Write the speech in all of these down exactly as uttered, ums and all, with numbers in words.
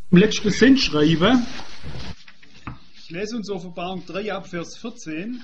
Im letzten Sendschreiben, ich lese uns Offenbarung drei ab Vers vierzehn,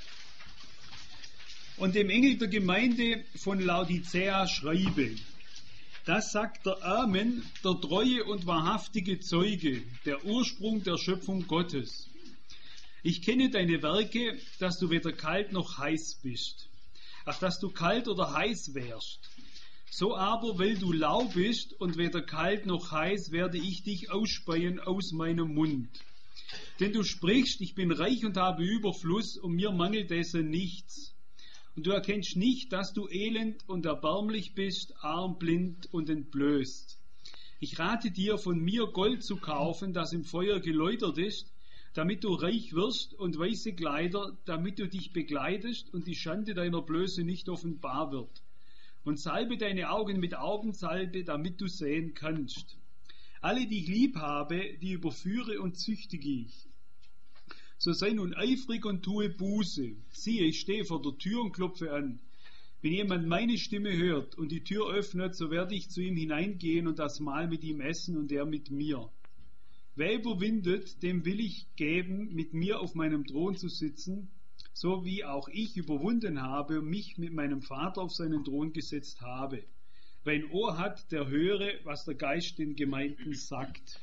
und dem Engel der Gemeinde von Laodicea schreibe: Das sagt der Amen, der treue und wahrhaftige Zeuge, der Ursprung der Schöpfung Gottes. Ich kenne deine Werke, dass du weder kalt noch heiß bist. Ach, dass du kalt oder heiß wärst. So aber, weil du lau bist und weder kalt noch heiß, werde ich dich ausspeien aus meinem Mund. Denn du sprichst, ich bin reich und habe Überfluss, und mir mangelt dessen nichts. Und du erkennst nicht, dass du elend und erbärmlich bist, arm, blind und entblößt. Ich rate dir, von mir Gold zu kaufen, das im Feuer geläutert ist, damit du reich wirst, und weiße Kleider, damit du dich bekleidest und die Schande deiner Blöße nicht offenbar wird. Und salbe deine Augen mit Augensalbe, damit du sehen kannst. Alle, die ich lieb habe, die überführe und züchtige ich. So sei nun eifrig und tue Buße. Siehe, ich stehe vor der Tür und klopfe an. Wenn jemand meine Stimme hört und die Tür öffnet, so werde ich zu ihm hineingehen und das Mahl mit ihm essen und er mit mir. Wer überwindet, dem will ich geben, mit mir auf meinem Thron zu sitzen, so wie auch ich überwunden habe und mich mit meinem Vater auf seinen Thron gesetzt habe. Wer ein Ohr hat, der höre, was der Geist den Gemeinden sagt.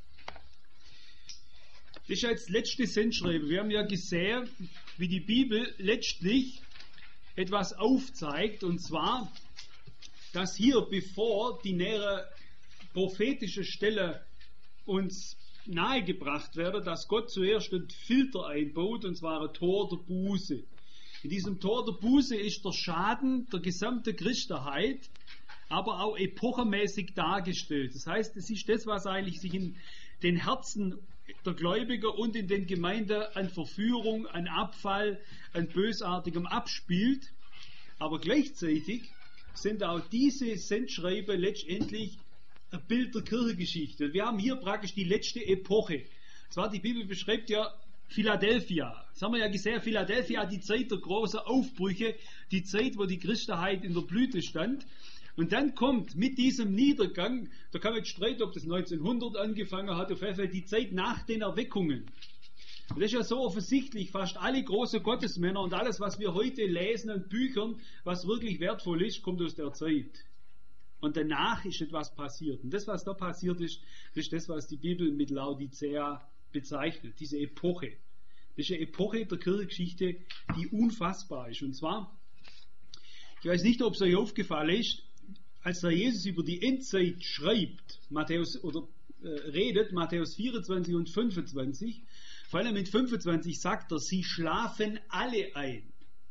Das ist jetzt das letzte Sendschreiben. Wir haben ja gesehen, wie die Bibel letztlich etwas aufzeigt, und zwar, dass hier, bevor die nähere prophetische Stelle uns nahegebracht werde, dass Gott zuerst einen Filter einbaut, und zwar ein Tor der Buße. In diesem Tor der Buße ist der Schaden der gesamten Christenheit, aber auch epochenmäßig dargestellt. Das heißt, es ist das, was eigentlich sich in den Herzen der Gläubiger und in den Gemeinden an Verführung, an Abfall, an Bösartigem abspielt. Aber gleichzeitig sind auch diese Sendschreiben letztendlich ein Bild der Kirchengeschichte. Wir haben hier praktisch die letzte Epoche. Zwar die Bibel beschreibt ja Philadelphia. Das haben wir ja gesehen, Philadelphia, die Zeit der großen Aufbrüche, die Zeit, wo die Christenheit in der Blüte stand. Und dann kommt mit diesem Niedergang, da kann man jetzt streiten, ob das neunzehnhundert angefangen hat, auf jeden Fall die Zeit nach den Erweckungen. Und das ist ja so offensichtlich, fast alle großen Gottesmänner und alles, was wir heute lesen an Büchern, was wirklich wertvoll ist, kommt aus der Zeit. Und danach ist etwas passiert. Und das, was da passiert ist, das ist das, was die Bibel mit Laodicea bezeichnet, diese Epoche. Das ist eine Epoche der Kirchengeschichte, die unfassbar ist. Und zwar, ich weiß nicht, ob es euch aufgefallen ist, als der Jesus über die Endzeit schreibt, Matthäus oder äh, redet, Matthäus vierundzwanzig und fünfundzwanzig, vor allem mit fünfundzwanzig sagt er, sie schlafen alle ein.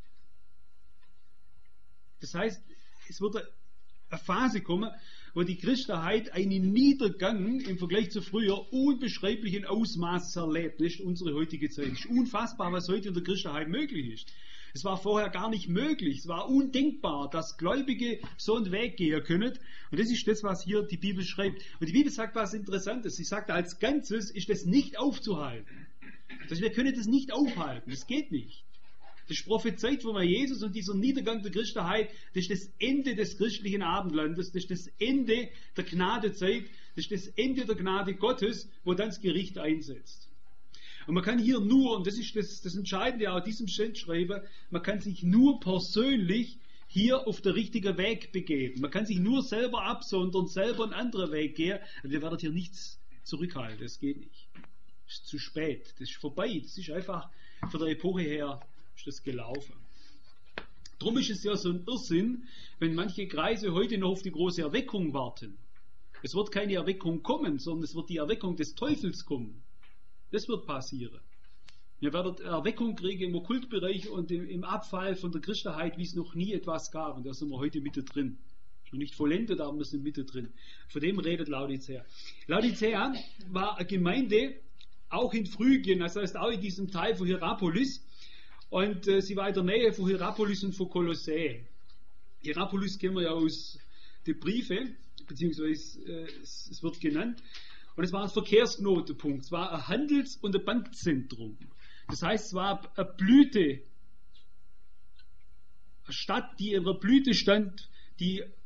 Das heißt, es wird eine Phase kommen, wo die Christenheit einen Niedergang im Vergleich zu früher unbeschreiblichen Ausmaßes erlebt. Das ist unsere heutige Zeit. Es ist unfassbar, was heute in der Christenheit möglich ist. Es war vorher gar nicht möglich. Es war undenkbar, dass Gläubige so einen Weg gehen können. Und das ist das, was hier die Bibel schreibt. Und die Bibel sagt was Interessantes. Sie sagt, als Ganzes ist das nicht aufzuhalten. Also wir können das nicht aufhalten. Das geht nicht. Das ist prophezeit von Jesus, und dieser Niedergang der Christenheit, das ist das Ende des christlichen Abendlandes, das ist das Ende der Gnadezeit, das ist das Ende der Gnade Gottes, wo dann das Gericht einsetzt. Und man kann hier nur, und das ist das, das Entscheidende auch diesem Sendschreiben, man kann sich nur persönlich hier auf den richtigen Weg begeben. Man kann sich nur selber absondern, selber einen anderen Weg gehen. Und wir werden hier nichts zurückhalten, das geht nicht. Das ist zu spät, das ist vorbei, das ist einfach von der Epoche her ist das gelaufen. Drum ist es ja so ein Irrsinn, wenn manche Kreise heute noch auf die große Erweckung warten. Es wird keine Erweckung kommen, sondern es wird die Erweckung des Teufels kommen. Das wird passieren. Wir werden Erweckung kriegen im Okkultbereich und im, im Abfall von der Christenheit, wie es noch nie etwas gab. Und da sind wir heute mittendrin. Ist noch nicht vollendet, aber wir sind mittendrin. Von dem redet Laodicea. Laodicea war eine Gemeinde, auch in Phrygien, das heißt auch in diesem Teil von Hierapolis. Und äh, sie war in der Nähe von Hierapolis und von Kolossä. Hierapolis kennen wir ja aus den Briefen, beziehungsweise äh, es, es wird genannt. Und es war ein Verkehrsknotenpunkt. Es war ein Handels- und ein Bankzentrum. Das heißt, es war eine Blüte, eine Stadt, die in der Blüte stand, die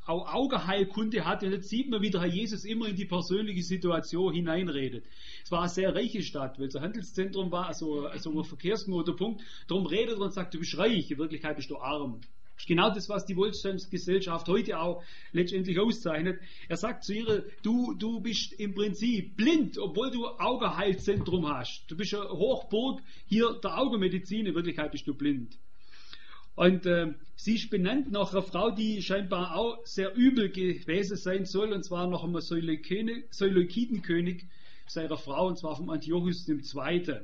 auch Augenheilkunde hatte. Und jetzt sieht man, wie der Herr Jesus immer in die persönliche Situation hineinredet. Es war eine sehr reiche Stadt, weil es ein Handelszentrum war, also, also ein Verkehrsknotenpunkt. Darum redet er und sagt, du bist reich, in Wirklichkeit bist du arm. Das ist genau das, was die Wohlstandsgesellschaft heute auch letztendlich auszeichnet. Er sagt zu ihr, du, du bist im Prinzip blind, obwohl du Augenheilzentrum hast. Du bist eine Hochburg hier der Augenmedizin, in Wirklichkeit bist du blind. Und äh, sie ist benannt nach einer Frau, die scheinbar auch sehr übel gewesen sein soll, und zwar nach einem Seleukidenkönig seiner Frau, und zwar vom Antiochus der Zweite.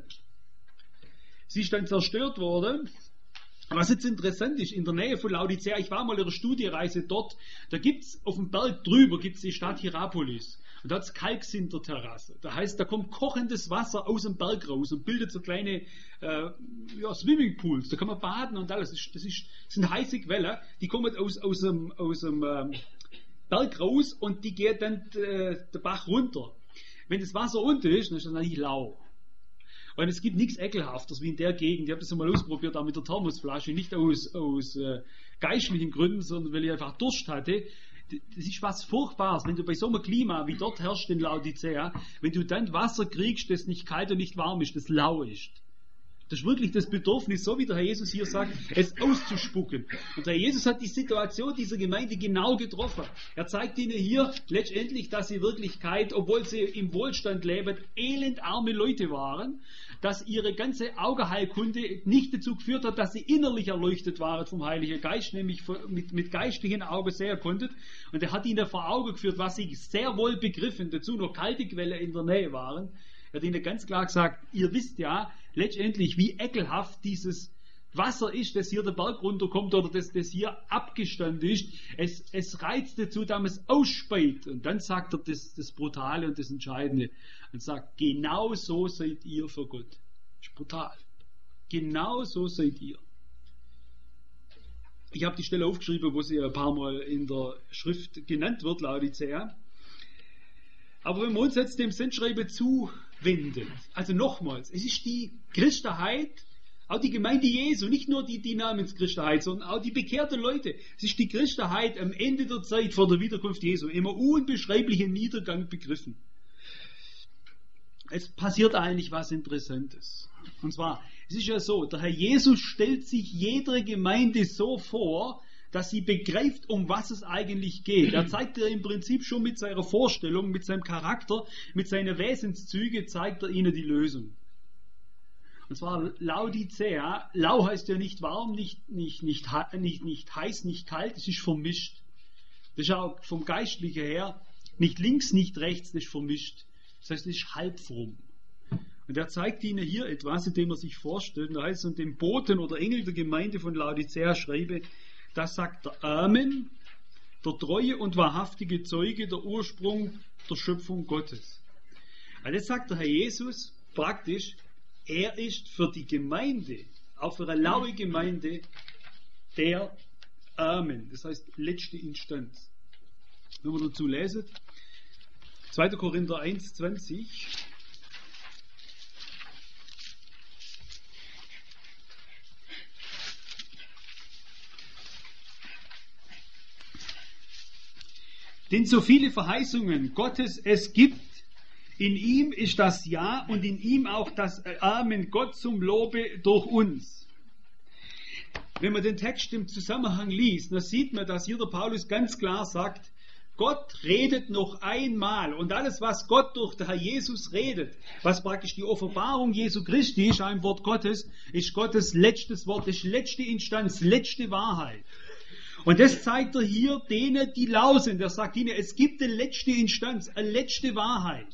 Sie ist dann zerstört worden. Was jetzt interessant ist, in der Nähe von Laodicea, ich war mal in einer Studiereise dort, da gibt es auf dem Berg drüber gibt's die Stadt Hierapolis. Und da hat es Kalksinterterrasse. Das heißt, da kommt kochendes Wasser aus dem Berg raus und bildet so kleine äh, ja, Swimmingpools. Da kann man baden und alles. Das, ist, das, ist, das sind heiße Quellen, die kommen aus, aus dem, aus dem ähm, Berg raus und die geht dann äh, der Bach runter. Wenn das Wasser unten ist, dann ist das natürlich lau. Und es gibt nichts Ekelhaftes wie in der Gegend. Ich habe das einmal ausprobiert, auch mit der Thermosflasche, nicht aus, aus äh, geistlichen Gründen, sondern weil ich einfach Durst hatte. Das ist was Furchtbares, wenn du bei so einem Klima wie dort herrscht in Laodicea, wenn du dann Wasser kriegst, das nicht kalt und nicht warm ist, das lau ist. Das ist wirklich das Bedürfnis, so wie der Herr Jesus hier sagt, es auszuspucken. Und der Herr Jesus hat die Situation dieser Gemeinde genau getroffen. Er zeigt ihnen hier letztendlich, dass sie in Wirklichkeit, obwohl sie im Wohlstand leben, elendarme Leute waren, dass ihre ganze Augenheilkunde nicht dazu geführt hat, dass sie innerlich erleuchtet waren vom Heiligen Geist, nämlich mit, mit geistlichen Augen sehen konnten. Und er hat ihnen vor Augen geführt, was sie sehr wohl begriffen, dazu noch kalte Quellen in der Nähe waren. Er hat ihnen ganz klar gesagt, ihr wisst ja letztendlich, wie ekelhaft dieses Wasser ist, das hier den Berg runterkommt oder das, das hier abgestanden ist. Es, es reizt dazu, dass man es ausspeit. Und dann sagt er das, das Brutale und das Entscheidende und sagt, genau so seid ihr für Gott. Das ist brutal. Genau so seid ihr. Ich habe die Stelle aufgeschrieben, wo sie ein paar Mal in der Schrift genannt wird, Laodicea. Aber wenn wir uns jetzt dem Sendschreiben zuwenden, also nochmals, es ist die Christenheit, auch die Gemeinde Jesu, nicht nur die, die Namenschristenheit, sondern auch die bekehrten Leute. Es ist die Christenheit am Ende der Zeit vor der Wiederkunft Jesu, immer unbeschreiblichen Niedergang begriffen. Es passiert eigentlich was Interessantes. Und zwar, es ist ja so, der Herr Jesus stellt sich jeder Gemeinde so vor, dass sie begreift, um was es eigentlich geht. Er zeigt ihr im Prinzip schon mit seiner Vorstellung, mit seinem Charakter, mit seinen Wesenszügen, zeigt er ihnen die Lösung. Und zwar Laodicea, lau heißt ja nicht warm, nicht, nicht, nicht, nicht, nicht heiß, nicht kalt, es ist vermischt. Das ist auch vom Geistlichen her nicht links, nicht rechts, das ist vermischt. Das heißt, es ist halbfromm. Und er zeigt ihnen hier etwas, indem er sich vorstellt, da heißt es, und dem Boten oder Engel der Gemeinde von Laodicea schreibe, das sagt der Amen, der treue und wahrhaftige Zeuge, der Ursprung der Schöpfung Gottes. Also jetzt sagt der Herr Jesus praktisch, er ist für die Gemeinde, auch für eine laue Gemeinde, der Amen. Das heißt, letzte Instanz. Wenn wir dazu lesen, zweiter Korinther eins, zwanzig. Denn so viele Verheißungen Gottes es gibt, in ihm ist das Ja und in ihm auch das Amen, Gott zum Lobe durch uns. Wenn man den Text im Zusammenhang liest, dann sieht man, dass hier der Paulus ganz klar sagt, Gott redet noch einmal und alles, was Gott durch den Herr Jesus redet, was praktisch die Offenbarung Jesu Christi ist, ein Wort Gottes, ist Gottes letztes Wort, ist letzte Instanz, letzte Wahrheit. Und das zeigt er hier denen, die lau sind. Er sagt ihnen, es gibt eine letzte Instanz, eine letzte Wahrheit.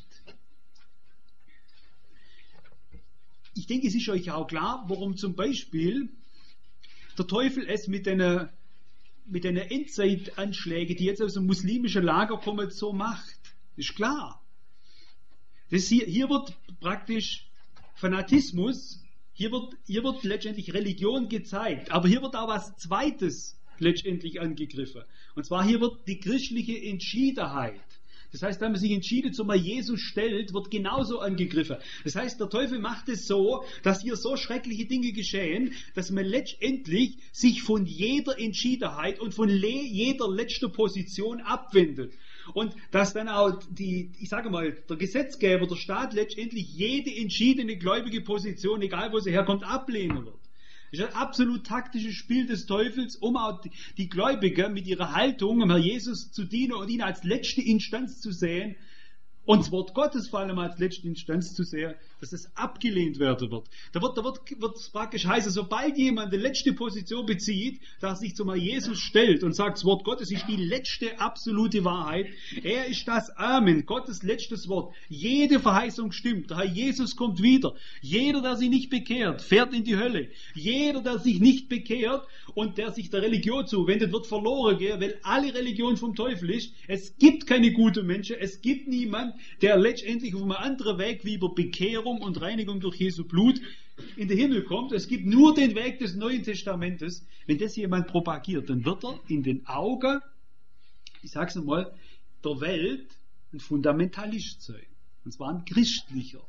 Ich denke, es ist euch auch klar, warum zum Beispiel der Teufel es mit einer mit den Endzeitanschlägen, die jetzt aus dem muslimischen Lager kommen, so macht. Das ist klar. Das hier, hier wird praktisch Fanatismus, hier wird, hier wird letztendlich Religion gezeigt, aber hier wird auch was Zweites letztendlich angegriffen. Und zwar hier wird die christliche Entschiedenheit, Das heißt, wenn man sich entschieden zum Jesus stellt, wird genauso angegriffen. Das heißt, der Teufel macht es so, dass hier so schreckliche Dinge geschehen, dass man letztendlich sich von jeder Entschiedenheit und von le- jeder letzter Position abwendet. Und dass dann auch die, ich sage mal, der Gesetzgeber, der Staat letztendlich jede entschiedene gläubige Position, egal wo sie herkommt, ablehnen wird. Das ist ein absolut taktisches Spiel des Teufels, um auch die, die Gläubigen mit ihrer Haltung, um Herr Jesus zu dienen und ihn als letzte Instanz zu sehen, und das Wort Gottes vor allem als letzte Instanz zu sehen, dass es abgelehnt werden wird. Da wird, da wird, wird es praktisch heißen, sobald jemand die letzte Position bezieht, dass er sich zum Herr Jesus stellt und sagt, das Wort Gottes ist die letzte absolute Wahrheit. Er ist das Amen, Gottes letztes Wort. Jede Verheißung stimmt. Der Herr Jesus kommt wieder. Jeder, der sich nicht bekehrt, fährt in die Hölle. Jeder, der sich nicht bekehrt und der sich der Religion zuwendet, wird verloren gehen, weil alle Religion vom Teufel ist. Es gibt keine guten Menschen. Es gibt niemanden, der letztendlich auf einem anderen Weg wie über Bekehrung und Reinigung durch Jesu Blut in den Himmel kommt. Es gibt nur den Weg des Neuen Testamentes. Wenn das jemand propagiert, dann wird er in den Augen, ich sage es einmal, der Welt ein Fundamentalist sein. Und zwar ein christlicher.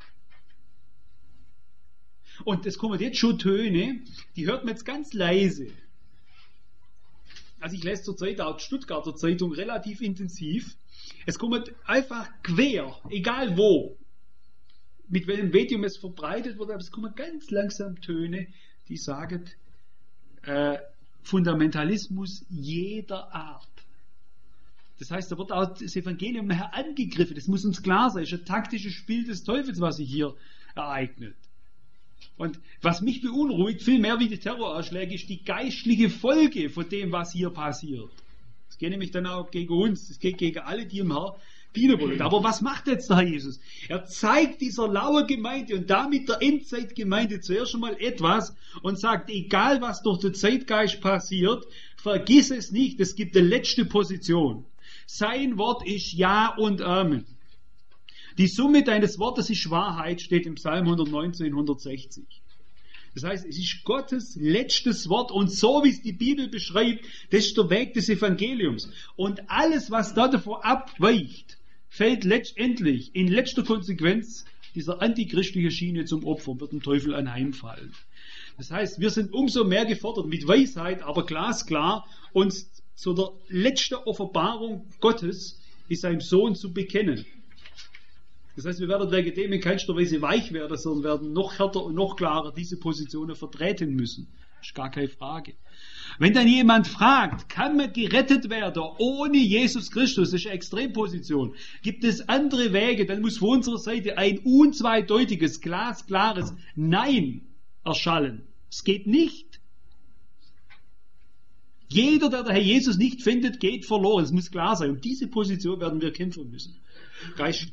Und es kommen jetzt schon Töne, die hört man jetzt ganz leise. Also ich lese zurzeit auch die Stuttgarter Zeitung relativ intensiv. Es kommt einfach quer, egal wo, mit welchem Medium es verbreitet wird, aber es kommen ganz langsam Töne, die sagen, äh, Fundamentalismus jeder Art. Das heißt, da wird auch das Evangelium nachher angegriffen. Das muss uns klar sein. Es ist ein taktisches Spiel des Teufels, was sich hier ereignet. Und was mich beunruhigt, viel mehr wie die Terroranschläge, ist die geistliche Folge von dem, was hier passiert. Es geht nämlich dann auch gegen uns, es geht gegen alle, die im Herrn dienen wollen. Aber was macht jetzt der Herr Jesus? Er zeigt dieser lauen Gemeinde und damit der Endzeitgemeinde zuerst einmal etwas und sagt, egal was durch den Zeitgeist passiert, vergiss es nicht, es gibt eine letzte Position. Sein Wort ist Ja und Amen. Die Summe deines Wortes ist Wahrheit, steht im Psalm hundertneunzehn, hundertsechzig. Das heißt, es ist Gottes letztes Wort und so wie es die Bibel beschreibt, das ist der Weg des Evangeliums. Und alles, was da davon abweicht, fällt letztendlich in letzter Konsequenz dieser antichristlichen Schiene zum Opfer, wird dem Teufel anheimfallen. Das heißt, wir sind umso mehr gefordert, mit Weisheit, aber glasklar, uns zu der letzten Offenbarung Gottes in seinem Sohn zu bekennen. Das heißt, wir werden wegen dem in keinster Weise weich werden, sondern werden noch härter und noch klarer diese Positionen vertreten müssen. Das ist gar keine Frage. Wenn dann jemand fragt, kann man gerettet werden ohne Jesus Christus, das ist eine Extremposition, gibt es andere Wege, dann muss von unserer Seite ein unzweideutiges, glasklares Nein erschallen. Es geht nicht. Jeder, der der Herr Jesus nicht findet, geht verloren. Es muss klar sein. Um diese Position werden wir kämpfen müssen. Geistlich.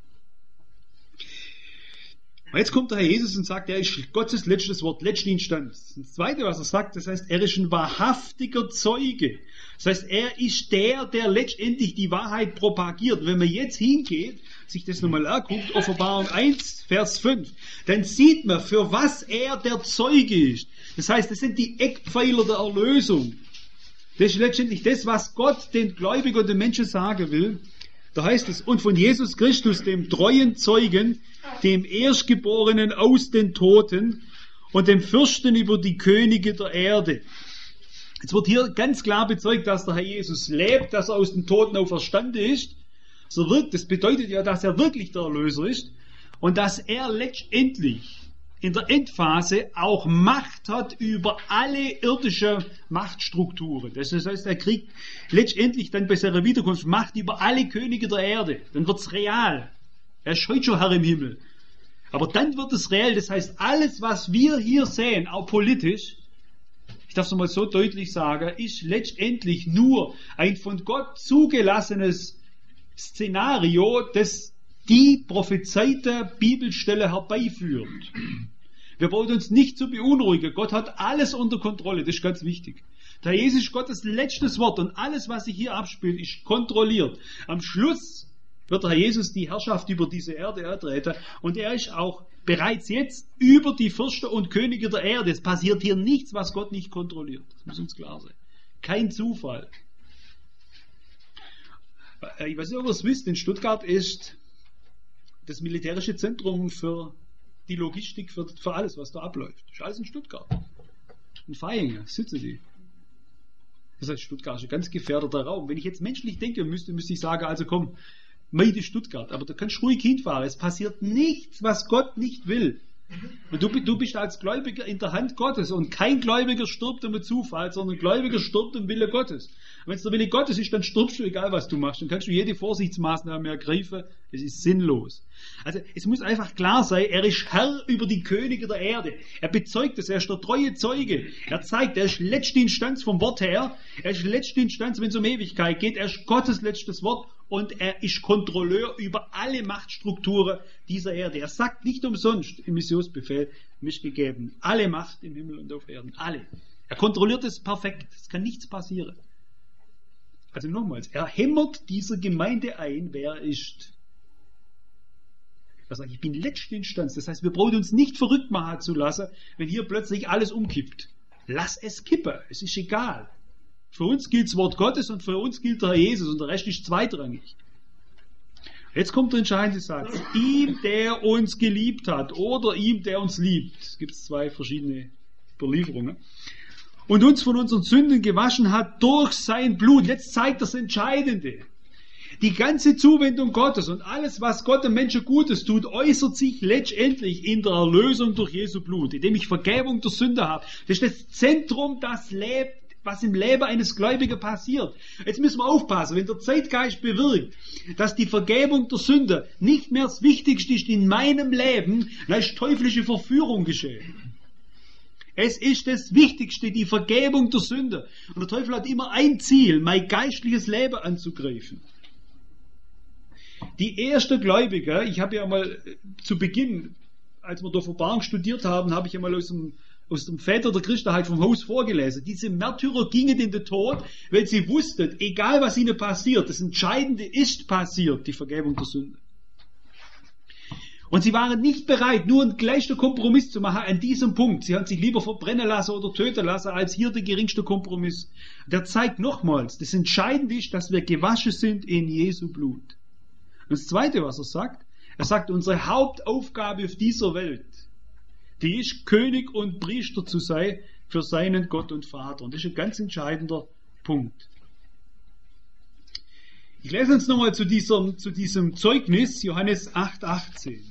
Und jetzt kommt der Herr Jesus und sagt, er ist Gottes letztes Wort, letzte Instanz. Das Zweite, was er sagt, das heißt, er ist ein wahrhaftiger Zeuge. Das heißt, er ist der, der letztendlich die Wahrheit propagiert. Wenn man jetzt hingeht, sich das nochmal anguckt, Offenbarung eins, Vers fünf, dann sieht man, für was er der Zeuge ist. Das heißt, das sind die Eckpfeiler der Erlösung. Das ist letztendlich das, was Gott den Gläubigen und den Menschen sagen will. Da heißt es, und von Jesus Christus, dem treuen Zeugen, dem Erstgeborenen aus den Toten und dem Fürsten über die Könige der Erde. Jetzt wird hier ganz klar bezeugt, dass der Herr Jesus lebt, dass er aus den Toten auferstanden ist. So wirkt, das bedeutet ja, dass er wirklich der Erlöser ist und dass er letztendlich in der Endphase auch Macht hat über alle irdischen Machtstrukturen. Das heißt, er kriegt letztendlich dann bei seiner Wiederkunft Macht über alle Könige der Erde. Dann wird's real. Er ist heute schon Herr im Himmel. Aber dann wird es real. Das heißt, alles, was wir hier sehen, auch politisch, ich darf es mal so deutlich sagen, ist letztendlich nur ein von Gott zugelassenes Szenario, das die prophezeite Bibelstelle herbeiführt. Wir wollen uns nicht zu beunruhigen. Gott hat alles unter Kontrolle, das ist ganz wichtig. Der Jesus ist Gottes letztes Wort und alles, was sich hier abspielt, ist kontrolliert. Am Schluss wird der Herr Jesus die Herrschaft über diese Erde ertreten und er ist auch bereits jetzt über die Fürsten und Könige der Erde. Es passiert hier nichts, was Gott nicht kontrolliert. Das muss uns klar sein. Kein Zufall. Ich weiß nicht, ob ihr es wisst, in Stuttgart ist das militärische Zentrum für die Logistik, für, für alles, was da abläuft. Das ist alles in Stuttgart. In Vaihingen sitzen die. Das heißt, Stuttgart ist ein ganz gefährdeter Raum. Wenn ich jetzt menschlich denken müsste, müsste ich sagen, also komm, meide Stuttgart. Aber da kannst du ruhig hinfahren. Es passiert nichts, was Gott nicht will. Und du, du bist als Gläubiger in der Hand Gottes. Und kein Gläubiger stirbt um Zufall, sondern ein Gläubiger stirbt im Wille Gottes. Und wenn es der Wille Gottes ist, dann stirbst du, egal was du machst. Dann kannst du jede Vorsichtsmaßnahme ergreifen. Es ist sinnlos. Also es muss einfach klar sein, er ist Herr über die Könige der Erde. Er bezeugt es, er ist der treue Zeuge. Er zeigt, er ist letzte Instanz vom Wort her. Er ist letzte Instanz, wenn es um Ewigkeit geht. Er ist Gottes letztes Wort. Und er ist Kontrolleur über alle Machtstrukturen dieser Erde. Er sagt nicht umsonst im Missionsbefehl, mir ist gegeben alle Macht im Himmel und auf Erden. Alle. Er kontrolliert es perfekt. Es kann nichts passieren. Also nochmals, er hämmert dieser Gemeinde ein, wer er ist. Er sagt, ich bin letzte Instanz. Das heißt, wir brauchen uns nicht verrückt machen zu lassen, wenn hier plötzlich alles umkippt. Lass es kippen. Es ist egal. Für uns gilt das Wort Gottes und für uns gilt der Herr Jesus und der Rest ist zweitrangig. Jetzt kommt der entscheidende Satz. Ihm, der uns geliebt hat oder ihm, der uns liebt. Es gibt zwei verschiedene Überlieferungen. Und uns von unseren Sünden gewaschen hat durch sein Blut. Jetzt zeigt das Entscheidende. Die ganze Zuwendung Gottes und alles, was Gott dem Menschen Gutes tut, äußert sich letztendlich in der Erlösung durch Jesu Blut, indem ich Vergebung der Sünde habe. Das ist das Zentrum, das lebt, was im Leben eines Gläubigen passiert. Jetzt müssen wir aufpassen, wenn der Zeitgeist bewirkt, dass die Vergebung der Sünde nicht mehr das Wichtigste ist in meinem Leben, dann ist teuflische Verführung geschehen. Es ist das Wichtigste, die Vergebung der Sünde. Und der Teufel hat immer ein Ziel, mein geistliches Leben anzugreifen. Die ersten Gläubigen, ich habe ja mal zu Beginn, als wir da Offenbarung studiert haben, habe ich ja mal aus dem aus dem Väter der Christenheit vom Haus vorgelesen. Diese Märtyrer gingen in den Tod, weil sie wussten, egal was ihnen passiert, das Entscheidende ist passiert, die Vergebung der Sünde. Und sie waren nicht bereit, nur einen gleichen Kompromiss zu machen an diesem Punkt. Sie haben sich lieber verbrennen lassen oder töten lassen, als hier der geringste Kompromiss. Der zeigt nochmals, das Entscheidende ist, dass wir gewaschen sind in Jesu Blut. Und das Zweite, was er sagt, er sagt, unsere Hauptaufgabe auf dieser Welt, die ist, König und Priester zu sein für seinen Gott und Vater. Und das ist ein ganz entscheidender Punkt. Ich lese uns nochmal zu diesem, zu diesem Zeugnis, Johannes acht, achtzehn.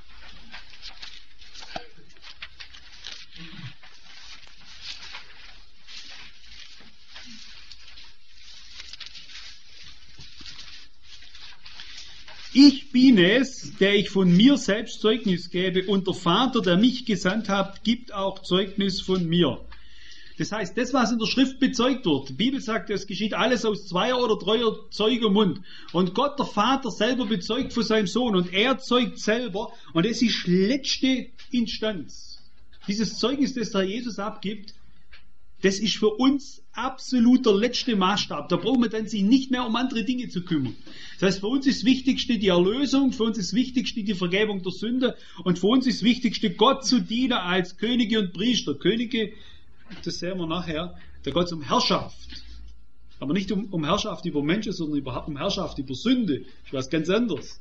Ich bin es, der ich von mir selbst Zeugnis gebe, und der Vater, der mich gesandt hat, gibt auch Zeugnis von mir. Das heißt, das, was in der Schrift bezeugt wird, die Bibel sagt, es geschieht alles aus zweier oder dreier Zeugen Mund. Und Gott, der Vater, selber bezeugt von seinem Sohn, und er zeugt selber, und es ist letzte Instanz. Dieses Zeugnis, das der Jesus abgibt, das ist für uns absolut der letzte Maßstab. Da brauchen wir dann sich nicht mehr um andere Dinge zu kümmern. Das heißt, für uns ist das Wichtigste die Erlösung, für uns ist das Wichtigste die Vergebung der Sünde und für uns ist das Wichtigste, Gott zu dienen als Könige und Priester. Könige, das sehen wir nachher, da geht es um Herrschaft. Aber nicht um, um Herrschaft über Menschen, sondern um Herrschaft über Sünde. Das ist was ganz anderes.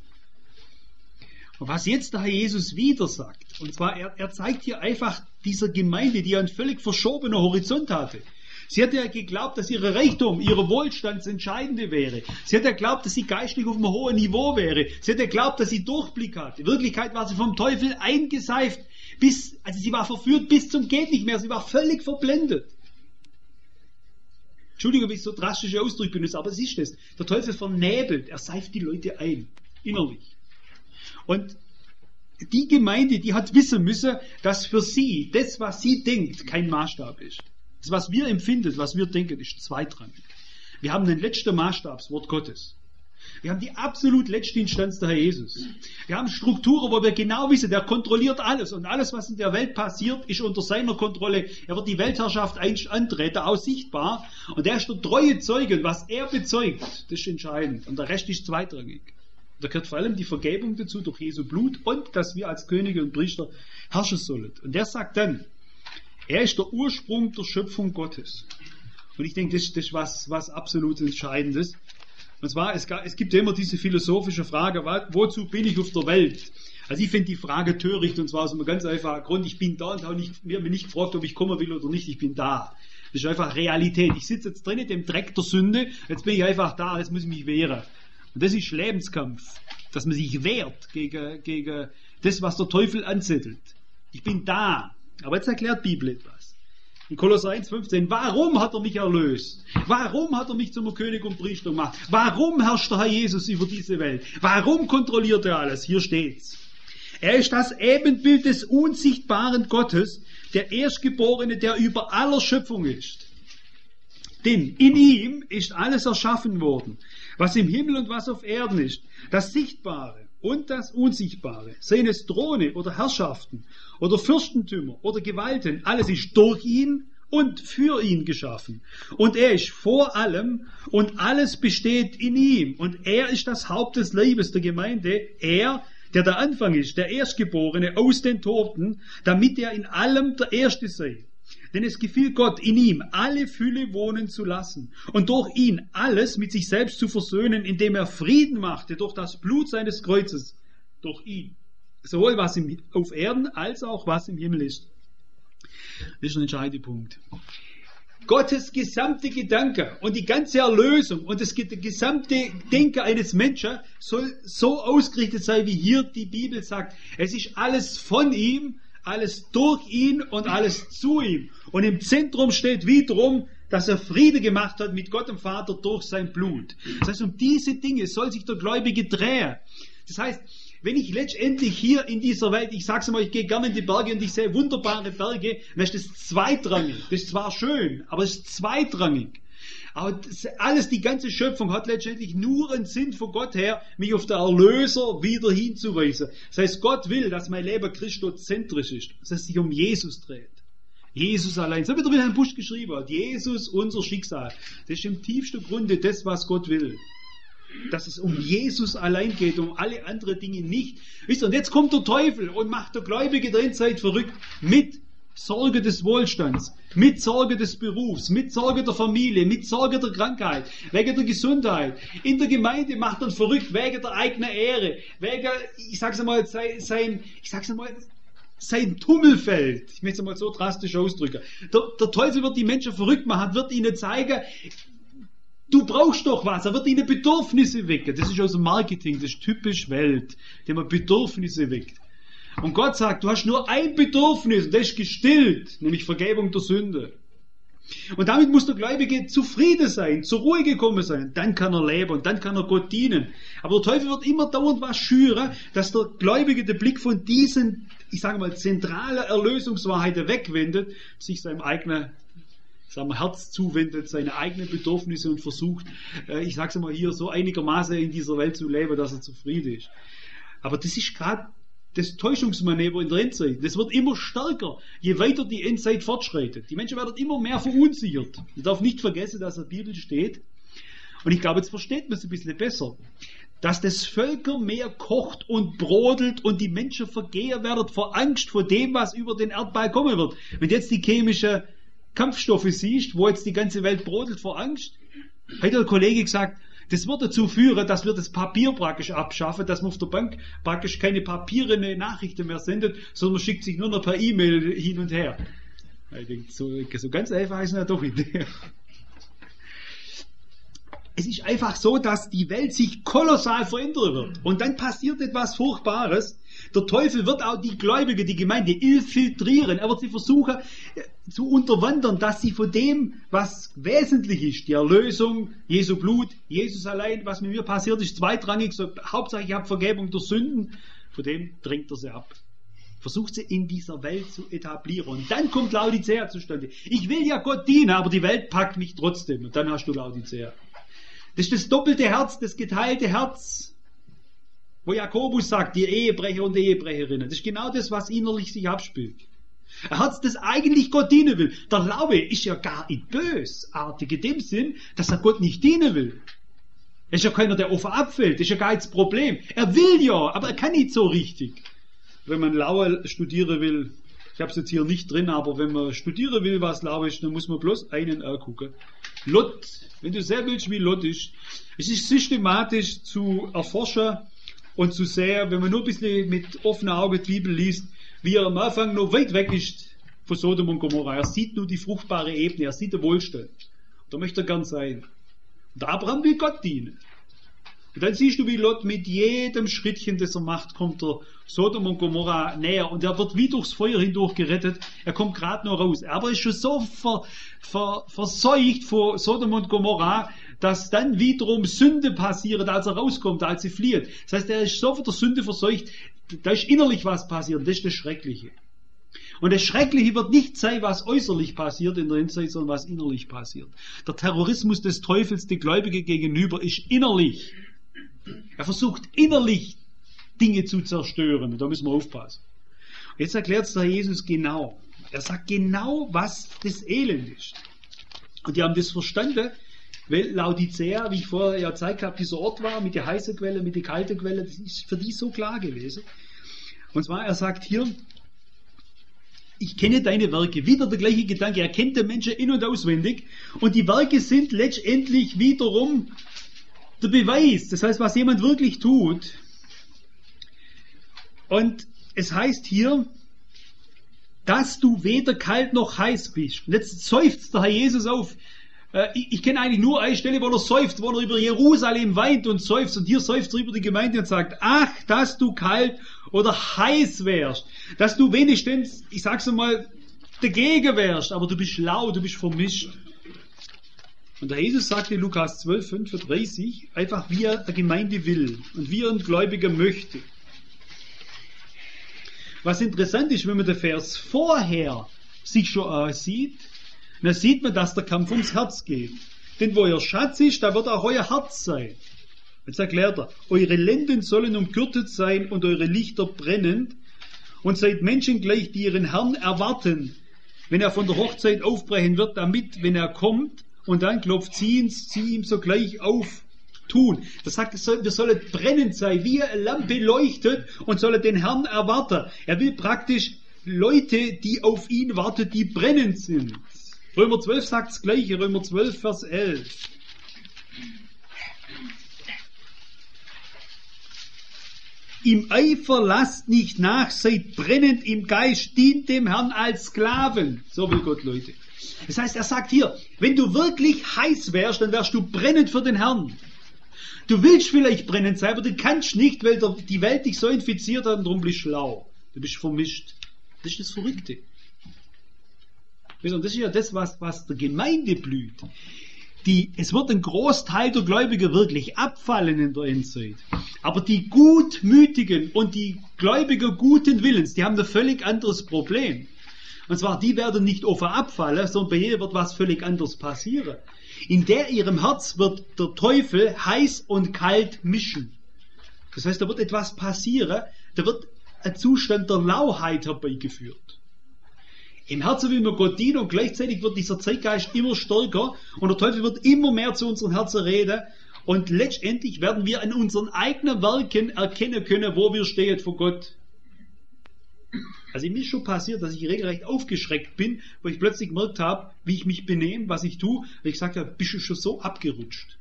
Und was jetzt der Herr Jesus wieder sagt, und zwar, er, er zeigt hier einfach dieser Gemeinde, die einen völlig verschobenen Horizont hatte. Sie hat ja geglaubt, dass ihr Reichtum, ihr Wohlstand das Entscheidende wäre. Sie hat ja geglaubt, dass sie geistlich auf einem hohen Niveau wäre. Sie hat ja geglaubt, dass sie Durchblick hat. In Wirklichkeit war sie vom Teufel eingeseift, bis, also sie war verführt bis zum geht nicht mehr. Sie war völlig verblendet. Entschuldigung, wenn ich so drastische Ausdrücke benutze, aber es ist das. Der Teufel vernebelt, er seift die Leute ein, innerlich. Und die Gemeinde, die hat wissen müssen, dass für sie das, was sie denkt, kein Maßstab ist. Das, was wir empfinden, was wir denken, ist zweitrangig. Wir haben den letzten Maßstab, das Wort Gottes. Wir haben die absolut letzte Instanz, der Herr Jesus. Wir haben Strukturen, wo wir genau wissen, der kontrolliert alles. Und alles, was in der Welt passiert, ist unter seiner Kontrolle. Er wird die Weltherrschaft antreten, auch sichtbar. Und er ist der treue Zeuge. Und was er bezeugt, das ist entscheidend. Und der Rest ist zweitrangig. Da gehört vor allem die Vergebung dazu durch Jesu Blut und dass wir als Könige und Priester herrschen sollen. Und der sagt dann, er ist der Ursprung der Schöpfung Gottes. Und ich denke, das ist, das ist was, was absolut Entscheidendes. Und zwar, es, es gibt ja immer diese philosophische Frage, wozu bin ich auf der Welt? Also ich finde die Frage töricht, und zwar aus einem ganz einfachen Grund, ich bin da und habe nicht, mir nicht gefragt, ob ich kommen will oder nicht, ich bin da. Das ist einfach Realität. Ich sitze jetzt drin in dem Dreck der Sünde, jetzt bin ich einfach da, jetzt muss ich mich wehren. Und das ist Lebenskampf, dass man sich wehrt gegen, gegen das, was der Teufel anzettelt. Ich bin da. Aber jetzt erklärt die Bibel etwas. In Kolosser eins fünfzehn, warum hat er mich erlöst? Warum hat er mich zum König und Priester gemacht? Warum herrscht der Herr Jesus über diese Welt? Warum kontrolliert er alles? Hier steht's. Er ist das Ebenbild des unsichtbaren Gottes, der Erstgeborene, der über aller Schöpfung ist. Denn in ihm ist alles erschaffen worden, was im Himmel und was auf Erden ist, das Sichtbare und das Unsichtbare, seien es Throne oder Herrschaften oder Fürstentümer oder Gewalten, alles ist durch ihn und für ihn geschaffen. Und er ist vor allem und alles besteht in ihm. Und er ist das Haupt des Leibes der Gemeinde, er, der der Anfang ist, der Erstgeborene aus den Toten, damit er in allem der Erste sei. Denn es gefiel Gott, in ihm alle Fülle wohnen zu lassen und durch ihn alles mit sich selbst zu versöhnen, indem er Frieden machte durch das Blut seines Kreuzes, durch ihn. Sowohl was im, auf Erden als auch was im Himmel ist. Das ist ein entscheidender Punkt. Gottes gesamte Gedanke und die ganze Erlösung und das gesamte Denken eines Menschen soll so ausgerichtet sein, wie hier die Bibel sagt. Es ist alles von ihm, alles durch ihn und alles zu ihm. Und im Zentrum steht wiederum, dass er Friede gemacht hat mit Gott dem Vater durch sein Blut. Das heißt, um diese Dinge soll sich der Gläubige drehen. Das heißt, wenn ich letztendlich hier in dieser Welt, ich sag's mal, ich gehe gerne in die Berge und ich sehe wunderbare Berge, dann ist das zweitrangig. Das ist zwar schön, aber es ist zweitrangig. Aber das, alles, die ganze Schöpfung hat letztendlich nur einen Sinn von Gott her, mich auf den Erlöser wieder hinzuweisen. Das heißt, Gott will, dass mein Leben christozentrisch ist, dass es sich um Jesus dreht. Jesus allein. So wie der Wilhelm Busch geschrieben hat. Jesus, unser Schicksal. Das ist im tiefsten Grunde das, was Gott will. Dass es um Jesus allein geht, um alle anderen Dinge nicht. Wisst ihr, und jetzt kommt der Teufel und macht der Gläubige der Endzeit verrückt mit Sorge des Wohlstands, mit Sorge des Berufs, mit Sorge der Familie, mit Sorge der Krankheit, wegen der Gesundheit. In der Gemeinde macht er verrückt wegen der eigenen Ehre, wegen, ich sag's einmal, sein, ich sag's einmal, sein Tummelfeld. Ich möchte es mal so drastisch ausdrücken. Der, der Teufel wird die Menschen verrückt machen, wird ihnen zeigen, du brauchst doch was, er wird ihnen Bedürfnisse wecken. Das ist aus dem Marketing, das ist typisch Welt, indem man Bedürfnisse weckt. Und Gott sagt, du hast nur ein Bedürfnis, und das ist gestillt, nämlich Vergebung der Sünde. Und damit muss der Gläubige zufrieden sein, zur Ruhe gekommen sein. Dann kann er leben und dann kann er Gott dienen. Aber der Teufel wird immer dauernd was schüren, dass der Gläubige den Blick von diesen, ich sage mal, zentralen Erlösungswahrheiten wegwendet, sich seinem eigenen sagen wir, Herz zuwendet, seine eigenen Bedürfnisse und versucht, ich sage es mal hier, so einigermaßen in dieser Welt zu leben, dass er zufrieden ist. Aber das ist gerade das Täuschungsmanöver in der Endzeit. Das wird immer stärker, je weiter die Endzeit fortschreitet. Die Menschen werden immer mehr verunsichert. Man darf nicht vergessen, dass in der Bibel steht, und ich glaube, jetzt versteht man es ein bisschen besser, dass das Völkermeer kocht und brodelt und die Menschen vergehen werden vor Angst vor dem, was über den Erdball kommen wird. Wenn du jetzt die chemische Kampfstoffe siehst, wo jetzt die ganze Welt brodelt vor Angst, hat der Kollege gesagt, das wird dazu führen, dass wir das Papier praktisch abschaffen, dass man auf der Bank praktisch keine papierene Nachrichten mehr sendet, sondern man schickt sich nur noch per E-Mail hin und her. Ich denke, so, so ganz einfach ist es doch nicht. Es ist einfach so, dass die Welt sich kolossal verändern wird. Und dann passiert etwas Furchtbares. Der Teufel wird auch die Gläubigen, die Gemeinde infiltrieren. Er wird sie versuchen zu unterwandern, dass sie von dem, was wesentlich ist, die Erlösung, Jesu Blut, Jesus allein, was mit mir passiert ist, zweitrangig, so, Hauptsache ich habe Vergebung der Sünden, von dem drängt er sie ab. Versucht sie in dieser Welt zu etablieren. Und dann kommt Laodicea zustande. Ich will ja Gott dienen, aber die Welt packt mich trotzdem. Und dann hast du Laodicea. Das ist das doppelte Herz, das geteilte Herz, wo Jakobus sagt, die Ehebrecher und die Ehebrecherinnen. Das ist genau das, was innerlich sich abspielt. Ein Herz, das eigentlich Gott dienen will. Der Glaube ist ja gar nicht bösartig in dem Sinn, dass er Gott nicht dienen will. Er ist ja keiner, der offen abfällt. Das ist ja gar nicht das Problem. Er will ja, aber er kann nicht so richtig. Wenn man Lauer studieren will, Ich habe es jetzt hier nicht drin, aber wenn man studieren will, was Glaube ist, dann muss man bloß einen angucken. Lot, wenn du sehen willst, wie Lot ist, es ist systematisch zu erforschen und zu sehen, wenn man nur ein bisschen mit offenen Augen die Bibel liest, wie er am Anfang noch weit weg ist von Sodom und Gomorra. Er sieht nur die fruchtbare Ebene, er sieht den Wohlstand. Da möchte er gern sein. Und Abraham will Gott dienen. Und dann siehst du, wie Lot mit jedem Schrittchen, das er macht, kommt er Sodom und Gomorra näher. Und er wird wie durchs Feuer hindurch gerettet. Er kommt gerade noch raus. Aber er ist schon so ver, ver, verseucht vor Sodom und Gomorra, dass dann wiederum Sünde passiert, als er rauskommt, als sie flieht. Das heißt, er ist so von der Sünde verseucht, da ist innerlich was passiert. Das ist das Schreckliche. Und das Schreckliche wird nicht sein, was äußerlich passiert in der Endzeit, sondern was innerlich passiert. Der Terrorismus des Teufels, die Gläubige gegenüber, ist innerlich. Er versucht innerlich Dinge zu zerstören. Und da müssen wir aufpassen. Und jetzt erklärt es der Jesus genau. Er sagt genau, was das Elend ist. Und die haben das verstanden, weil Laodicea, wie ich vorher ja gezeigt habe, dieser Ort war mit der heißen Quelle, mit der kalten Quelle. Das ist für die so klar gewesen. Und zwar, er sagt hier, ich kenne deine Werke. Wieder der gleiche Gedanke. Er kennt den Menschen in- und auswendig. Und die Werke sind letztendlich wiederum der Beweis. Das heißt, was jemand wirklich tut. Und es heißt hier, dass du weder kalt noch heiß bist. Und jetzt seufzt der Herr Jesus auf. Äh, ich, ich kenne eigentlich nur eine Stelle, wo er seufzt, wo er über Jerusalem weint und seufzt. Und hier seufzt er über die Gemeinde und sagt, ach, dass du kalt oder heiß wärst, dass du wenigstens, ich sag's einmal, dagegen wärst, aber du bist schlau, du bist vermischt. Und der Jesus sagte in Lukas zwölf, fünfunddreißig, einfach wie er der Gemeinde will und wie er ein Gläubiger möchte. Was interessant ist, wenn man den Vers vorher sich schon ansieht, dann sieht man, dass der Kampf ums Herz geht. Denn wo euer Schatz ist, da wird auch euer Herz sein. Jetzt erklärt er, eure Lenden sollen umgürtet sein und eure Lichter brennend und seid Menschen gleich, die ihren Herrn erwarten, wenn er von der Hochzeit aufbrechen wird, damit, wenn er kommt und dann klopft sie ihn, sie ihm sogleich auftun. Das sagt, wir sollen brennend sein, wie eine Lampe leuchtet und sollen den Herrn erwarten. Er will praktisch Leute, die auf ihn warten, die brennend sind. Römer zwölf sagt das Gleiche, Römer zwölf, Vers elf. Im Eifer lasst nicht nach, seid brennend im Geist, dient dem Herrn als Sklaven. So will Gott, Leute. Das heißt, er sagt hier, wenn du wirklich heiß wärst, dann wärst du brennend für den Herrn. Du willst vielleicht brennend sein, aber du kannst nicht, weil die Welt dich so infiziert hat und darum bist du schlau. Du bist vermischt. Das ist das Verrückte. Und das ist ja das, was, was der Gemeinde blüht. Die, es wird ein Großteil der Gläubiger wirklich abfallen in der Endzeit. Aber die Gutmütigen und die Gläubiger guten Willens, die haben ein völlig anderes Problem. Und zwar, die werden nicht offen abfallen, sondern bei ihr wird was völlig anderes passieren. In der ihrem Herz wird der Teufel heiß und kalt mischen. Das heißt, da wird etwas passieren, da wird ein Zustand der Lauheit herbeigeführt. Im Herzen will man Gott dienen und gleichzeitig wird dieser Zeitgeist immer stärker und der Teufel wird immer mehr zu unseren Herzen reden und letztendlich werden wir an unseren eigenen Werken erkennen können, wo wir stehen vor Gott. Also mir ist schon passiert, dass ich regelrecht aufgeschreckt bin, wo ich plötzlich gemerkt habe, wie ich mich benehme, was ich tue, weil ich sagte, bist du schon so abgerutscht.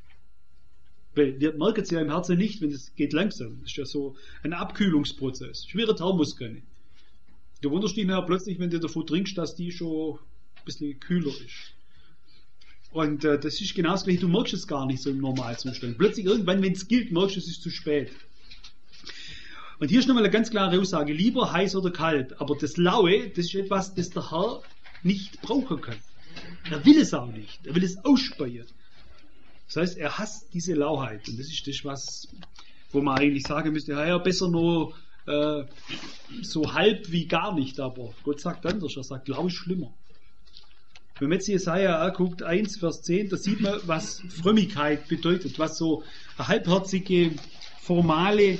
Weil wir merken es ja im Herzen nicht, wenn es geht langsam. Das ist ja so ein Abkühlungsprozess. Schwere Thermoskanne. Du wunderst dich nachher plötzlich, wenn du davon trinkst, dass die schon ein bisschen kühler ist. Und äh, das ist genau das Gleiche, du merkst es gar nicht so im Normalzustand. Plötzlich irgendwann, wenn es gilt, merkst du, es ist zu spät. Und hier ist nochmal eine ganz klare Aussage, lieber heiß oder kalt. Aber das Laue, das ist etwas, das der Herr nicht brauchen kann. Er will es auch nicht. Er will es ausspeien. Das heißt, er hasst diese Lauheit. Und das ist das, was, wo man eigentlich sagen müsste, ja, ja besser nur äh, so halb wie gar nicht. Aber Gott sagt anders. Er sagt, Lau ist schlimmer. Wenn man jetzt Jesaja anguckt, eins, Vers zehn, da sieht man, was Frömmigkeit bedeutet. Was so eine halbherzige, formale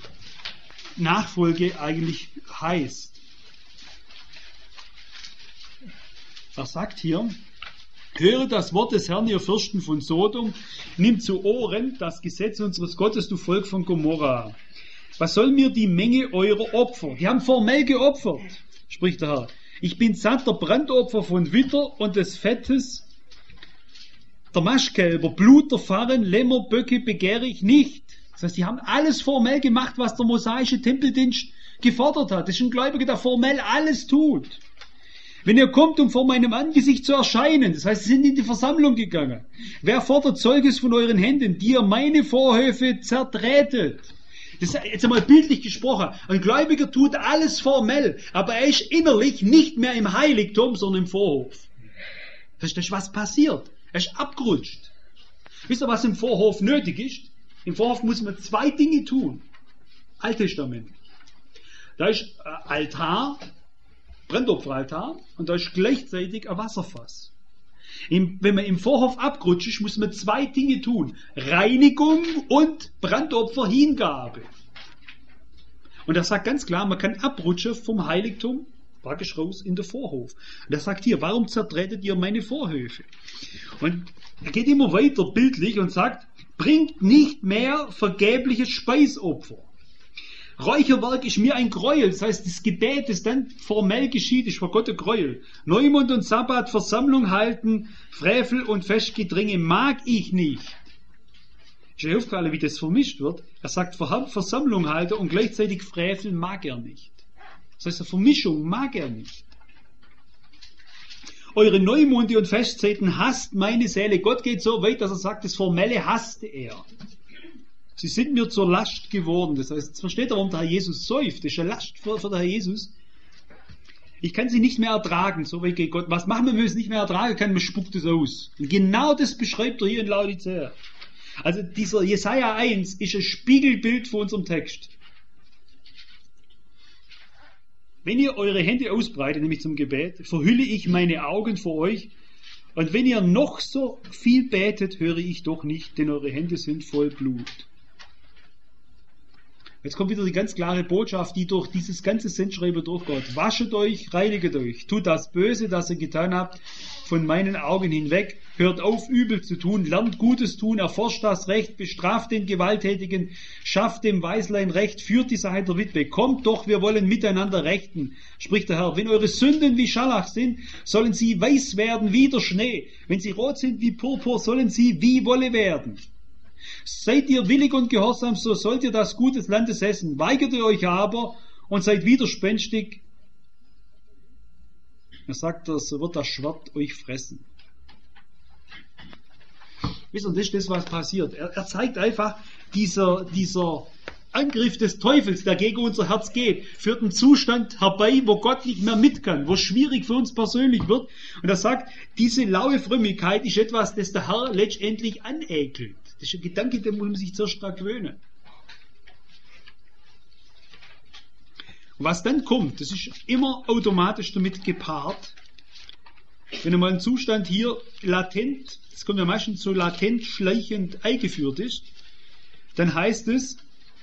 Nachfolge eigentlich heißt. Er sagt hier, höre das Wort des Herrn, ihr Fürsten von Sodom, nimm zu Ohren das Gesetz unseres Gottes, du Volk von Gomorra. Was soll mir die Menge eurer Opfer? Die haben formell geopfert. spricht der Herr. Ich bin satt der Brandopfer von Witter und des Fettes der Maschkälber, Blut der Farren, Lämmer, Böcke begehre ich nicht. Das heißt, die haben alles formell gemacht, was der mosaische Tempeldienst gefordert hat. Das ist ein Gläubiger, der formell alles tut. Wenn ihr kommt, um vor meinem Angesicht zu erscheinen, das heißt, sie sind in die Versammlung gegangen. Wer fordert Zeugnis von euren Händen, die ihr meine Vorhöfe zertretet? Das ist jetzt einmal bildlich gesprochen. Ein Gläubiger tut alles formell, aber er ist innerlich nicht mehr im Heiligtum, sondern im Vorhof. Verstehst du, was passiert? Er ist abgerutscht. Wisst ihr, was im Vorhof nötig ist? Im Vorhof muss man zwei Dinge tun. Alttestament. Da ist Altar, Brandopferaltar, und da ist gleichzeitig ein Wasserfass. Im, wenn man im Vorhof abgerutscht ist, muss man zwei Dinge tun. Reinigung und Brandopferhingabe. Und er sagt ganz klar, man kann abrutschen vom Heiligtum praktisch raus in den Vorhof. Und er sagt hier, warum zertretet ihr meine Vorhöfe? Und er geht immer weiter bildlich und sagt, bringt nicht mehr vergebliches Speisopfer. Räucherwerk ist mir ein Gräuel, das heißt, das Gebet, das dann formell geschieht, ist vor Gott ein Gräuel. Neumond und Sabbat, Versammlung halten, Frevel und Festgedränge mag ich nicht. Ist ja aufgefallen, wie das vermischt wird. Er sagt, Versammlung halten und gleichzeitig Frevel mag er nicht. Das heißt, eine Vermischung mag er nicht. Eure Neumonde und Festzeiten hasst meine Seele. Gott geht so weit, dass er sagt, das Formelle hasste er. Sie sind mir zur Last geworden. Das heißt, jetzt versteht ihr, warum der Herr Jesus säuft. Das ist eine Last für, für den Herr Jesus. Ich kann sie nicht mehr ertragen. So weit geht Gott. Was machen wir, wenn wir es nicht mehr ertragen können? Man spuckt es aus. Und genau das beschreibt er hier in Laodicea. Also dieser Jesaja eins ist ein Spiegelbild für unserem Text. Wenn ihr eure Hände ausbreitet, nämlich zum Gebet, verhülle ich meine Augen vor euch. Und wenn ihr noch so viel betet, höre ich doch nicht, denn eure Hände sind voll Blut. Jetzt kommt wieder die ganz klare Botschaft, die durch dieses ganze Sendschreiben durchgeht. Waschet euch, reinigt euch, tut das Böse, das ihr getan habt, von meinen Augen hinweg, hört auf, Übel zu tun, lernt Gutes tun, erforscht das Recht, bestraft den Gewalttätigen, schafft dem Waislein Recht, führt die Sache der Witwe. Kommt doch, wir wollen miteinander rechten, spricht der Herr. Wenn eure Sünden wie Scharlach sind, sollen sie weiß werden wie der Schnee. Wenn sie rot sind wie Purpur, sollen sie wie Wolle werden. Seid ihr willig und gehorsam, so sollt ihr das Gut des Landes essen. Weigert ihr euch aber und seid widerspenstig, er sagt, so wird das Schwert euch fressen. Wisst ihr, das ist das, was passiert. Er, er zeigt einfach, dieser, dieser Angriff des Teufels, der gegen unser Herz geht, führt einen Zustand herbei, wo Gott nicht mehr mit kann, wo es schwierig für uns persönlich wird. Und er sagt, diese laue Frömmigkeit ist etwas, das der Herr letztendlich anekelt. Das ist ein Gedanke, den muss man sich zuerst daran gewöhnen. Und was dann kommt, das ist immer automatisch damit gepaart. Wenn einmal ein Zustand hier latent, das kommt ja meistens so latent, schleichend eingeführt ist, dann heißt es,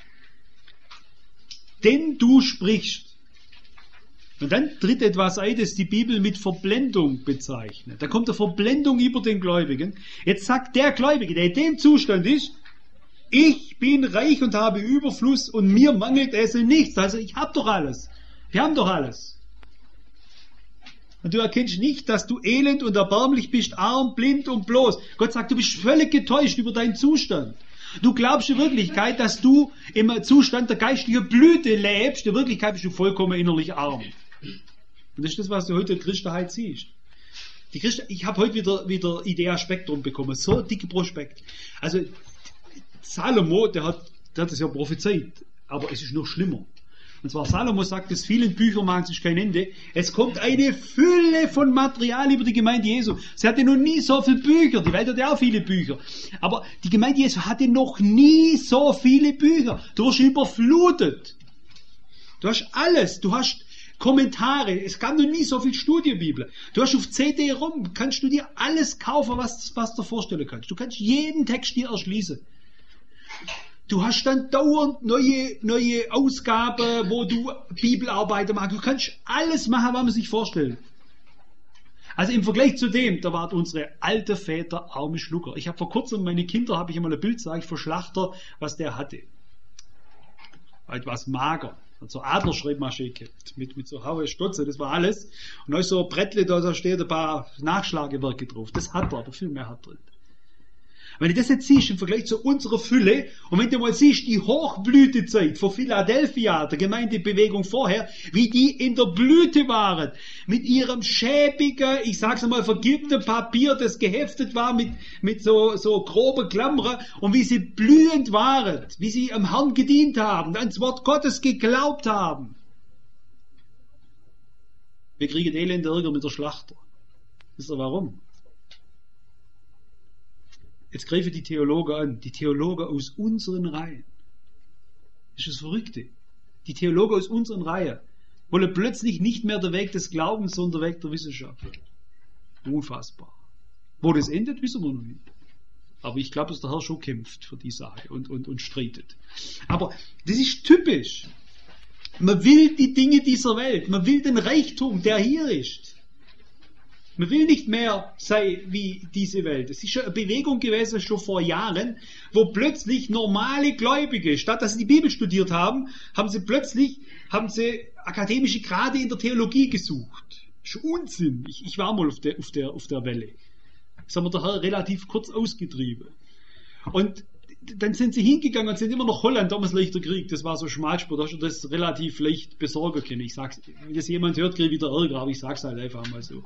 denn du sprichst. Und dann tritt etwas ein, das die Bibel mit Verblendung bezeichnet. Da kommt eine Verblendung über den Gläubigen. Jetzt sagt der Gläubige, der in dem Zustand ist, ich bin reich und habe Überfluss und mir mangelt es in nichts. Also ich habe doch alles. Wir haben doch alles. Und du erkennst nicht, dass du elend und erbärmlich bist, arm, blind und bloß. Gott sagt, du bist völlig getäuscht über deinen Zustand. Du glaubst in Wirklichkeit, dass du im Zustand der geistlichen Blüte lebst. In Wirklichkeit bist du vollkommen innerlich arm. Und das ist das, was du heute in der Christenheit siehst. Die Christen, ich habe heute wieder, wieder Idea Spektrum bekommen. So dicke Prospekt. Also Salomo, der hat, der hat das ja prophezeit, aber es ist noch schlimmer. Und zwar Salomo sagt, dass vielen Büchern machen sich kein Ende. Es kommt eine Fülle von Material über die Gemeinde Jesu. Sie hatte noch nie so viele Bücher. Die Welt hatte auch viele Bücher. Aber die Gemeinde Jesu hatte noch nie so viele Bücher. Du wirst überflutet. Du hast alles. Du hast Kommentare. Es gab noch nie so viel Studienbibel. Du hast auf C D rum, kannst du dir alles kaufen, was, was du dir vorstellen kannst. Du kannst jeden Text dir erschließen. Du hast dann dauernd neue, neue Ausgaben, wo du Bibelarbeiten machst. Du kannst alles machen, was man sich vorstellt. Also im Vergleich zu dem, da waren unsere alte Väter arme Schlucker. Ich habe vor kurzem, meine Kinder, habe ich einmal ein Bild, sage ich, von Schlachter, was der hatte. Etwas mager. so Adlerschreibmaschine gehabt, mit, mit so Haue Stotze, das war alles. Und da ist so ein Brettle, da, da steht ein paar Nachschlagewerke drauf. Das hat er, aber viel mehr hat drin. Wenn du das jetzt siehst im Vergleich zu unserer Fülle, und wenn du mal siehst, die Hochblütezeit von Philadelphia, der Gemeindebewegung vorher, wie die in der Blüte waren, mit ihrem schäbigen, ich sag's einmal, vergilbten Papier, das geheftet war mit, mit so, so grober Klammer, und wie sie blühend waren, wie sie am Herrn gedient haben, ans Wort Gottes geglaubt haben. Wir kriegen elende Ärger mit der Schlachter. Wisst ihr warum? Jetzt greifen die Theologen an, die Theologen aus unseren Reihen. Das ist das Verrückte. Die Theologen aus unseren Reihen wollen plötzlich nicht mehr der Weg des Glaubens, sondern der Weg der Wissenschaft. Unfassbar. Wo das endet, wissen wir noch nicht. Aber ich glaube, dass der Herr schon kämpft für die Sache und, und, und streitet. Aber das ist typisch. Man will die Dinge dieser Welt, man will den Reichtum, der hier ist. Man will nicht mehr sein wie diese Welt. Es ist schon eine Bewegung gewesen, schon vor Jahren, wo plötzlich normale Gläubige, statt dass sie die Bibel studiert haben, haben sie plötzlich haben sie akademische Grade in der Theologie gesucht. Das ist Unsinn. Ich, ich war mal auf der, auf der, auf der Welle. Das haben wir daher relativ kurz ausgetrieben. Und dann sind sie hingegangen und sind immer noch Holland, damals leichter Krieg, das war so Schmalspur, da hast du das relativ leicht besorgen können. Ich sag's, wenn das jemand hört, kriege ich wieder Ärger, aber ich sag's halt einfach mal so.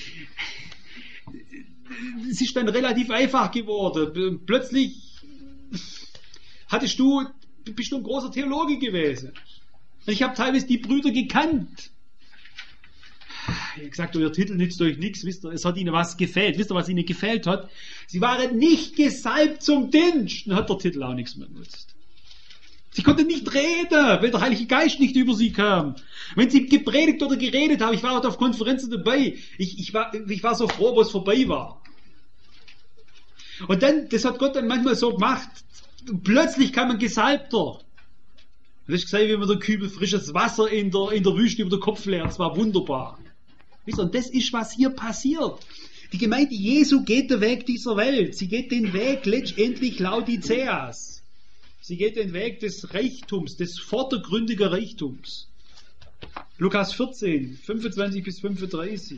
Es ist dann relativ einfach geworden. Plötzlich hattest du, bist du ein großer Theologe gewesen. Und ich habe teilweise die Brüder gekannt. Ich habe gesagt, euer Titel nützt euch nichts, wisst ihr, es hat ihnen was gefehlt. Wisst ihr, was ihnen gefehlt hat? Sie waren nicht gesalbt zum Dienst. Dann hat der Titel auch nichts mehr genutzt. Sie konnten nicht reden, weil der Heilige Geist nicht über sie kam. Wenn sie gepredigt oder geredet haben, ich war heute auf Konferenzen dabei, ich, ich, war, ich war so froh, wo es vorbei war. Und dann, das hat Gott dann manchmal so gemacht, plötzlich kam ein Gesalbter. Du hast gesehen, wie man der Kübel frisches Wasser in der, in der Wüste über den Kopf leert, das war wunderbar. Und das ist, was hier passiert. Die Gemeinde Jesu geht den Weg dieser Welt. Sie geht den Weg letztendlich Laodiceas. Sie geht den Weg des Reichtums, des vordergründigen Reichtums. Lukas vierzehn, fünfundzwanzig bis fünfunddreißig.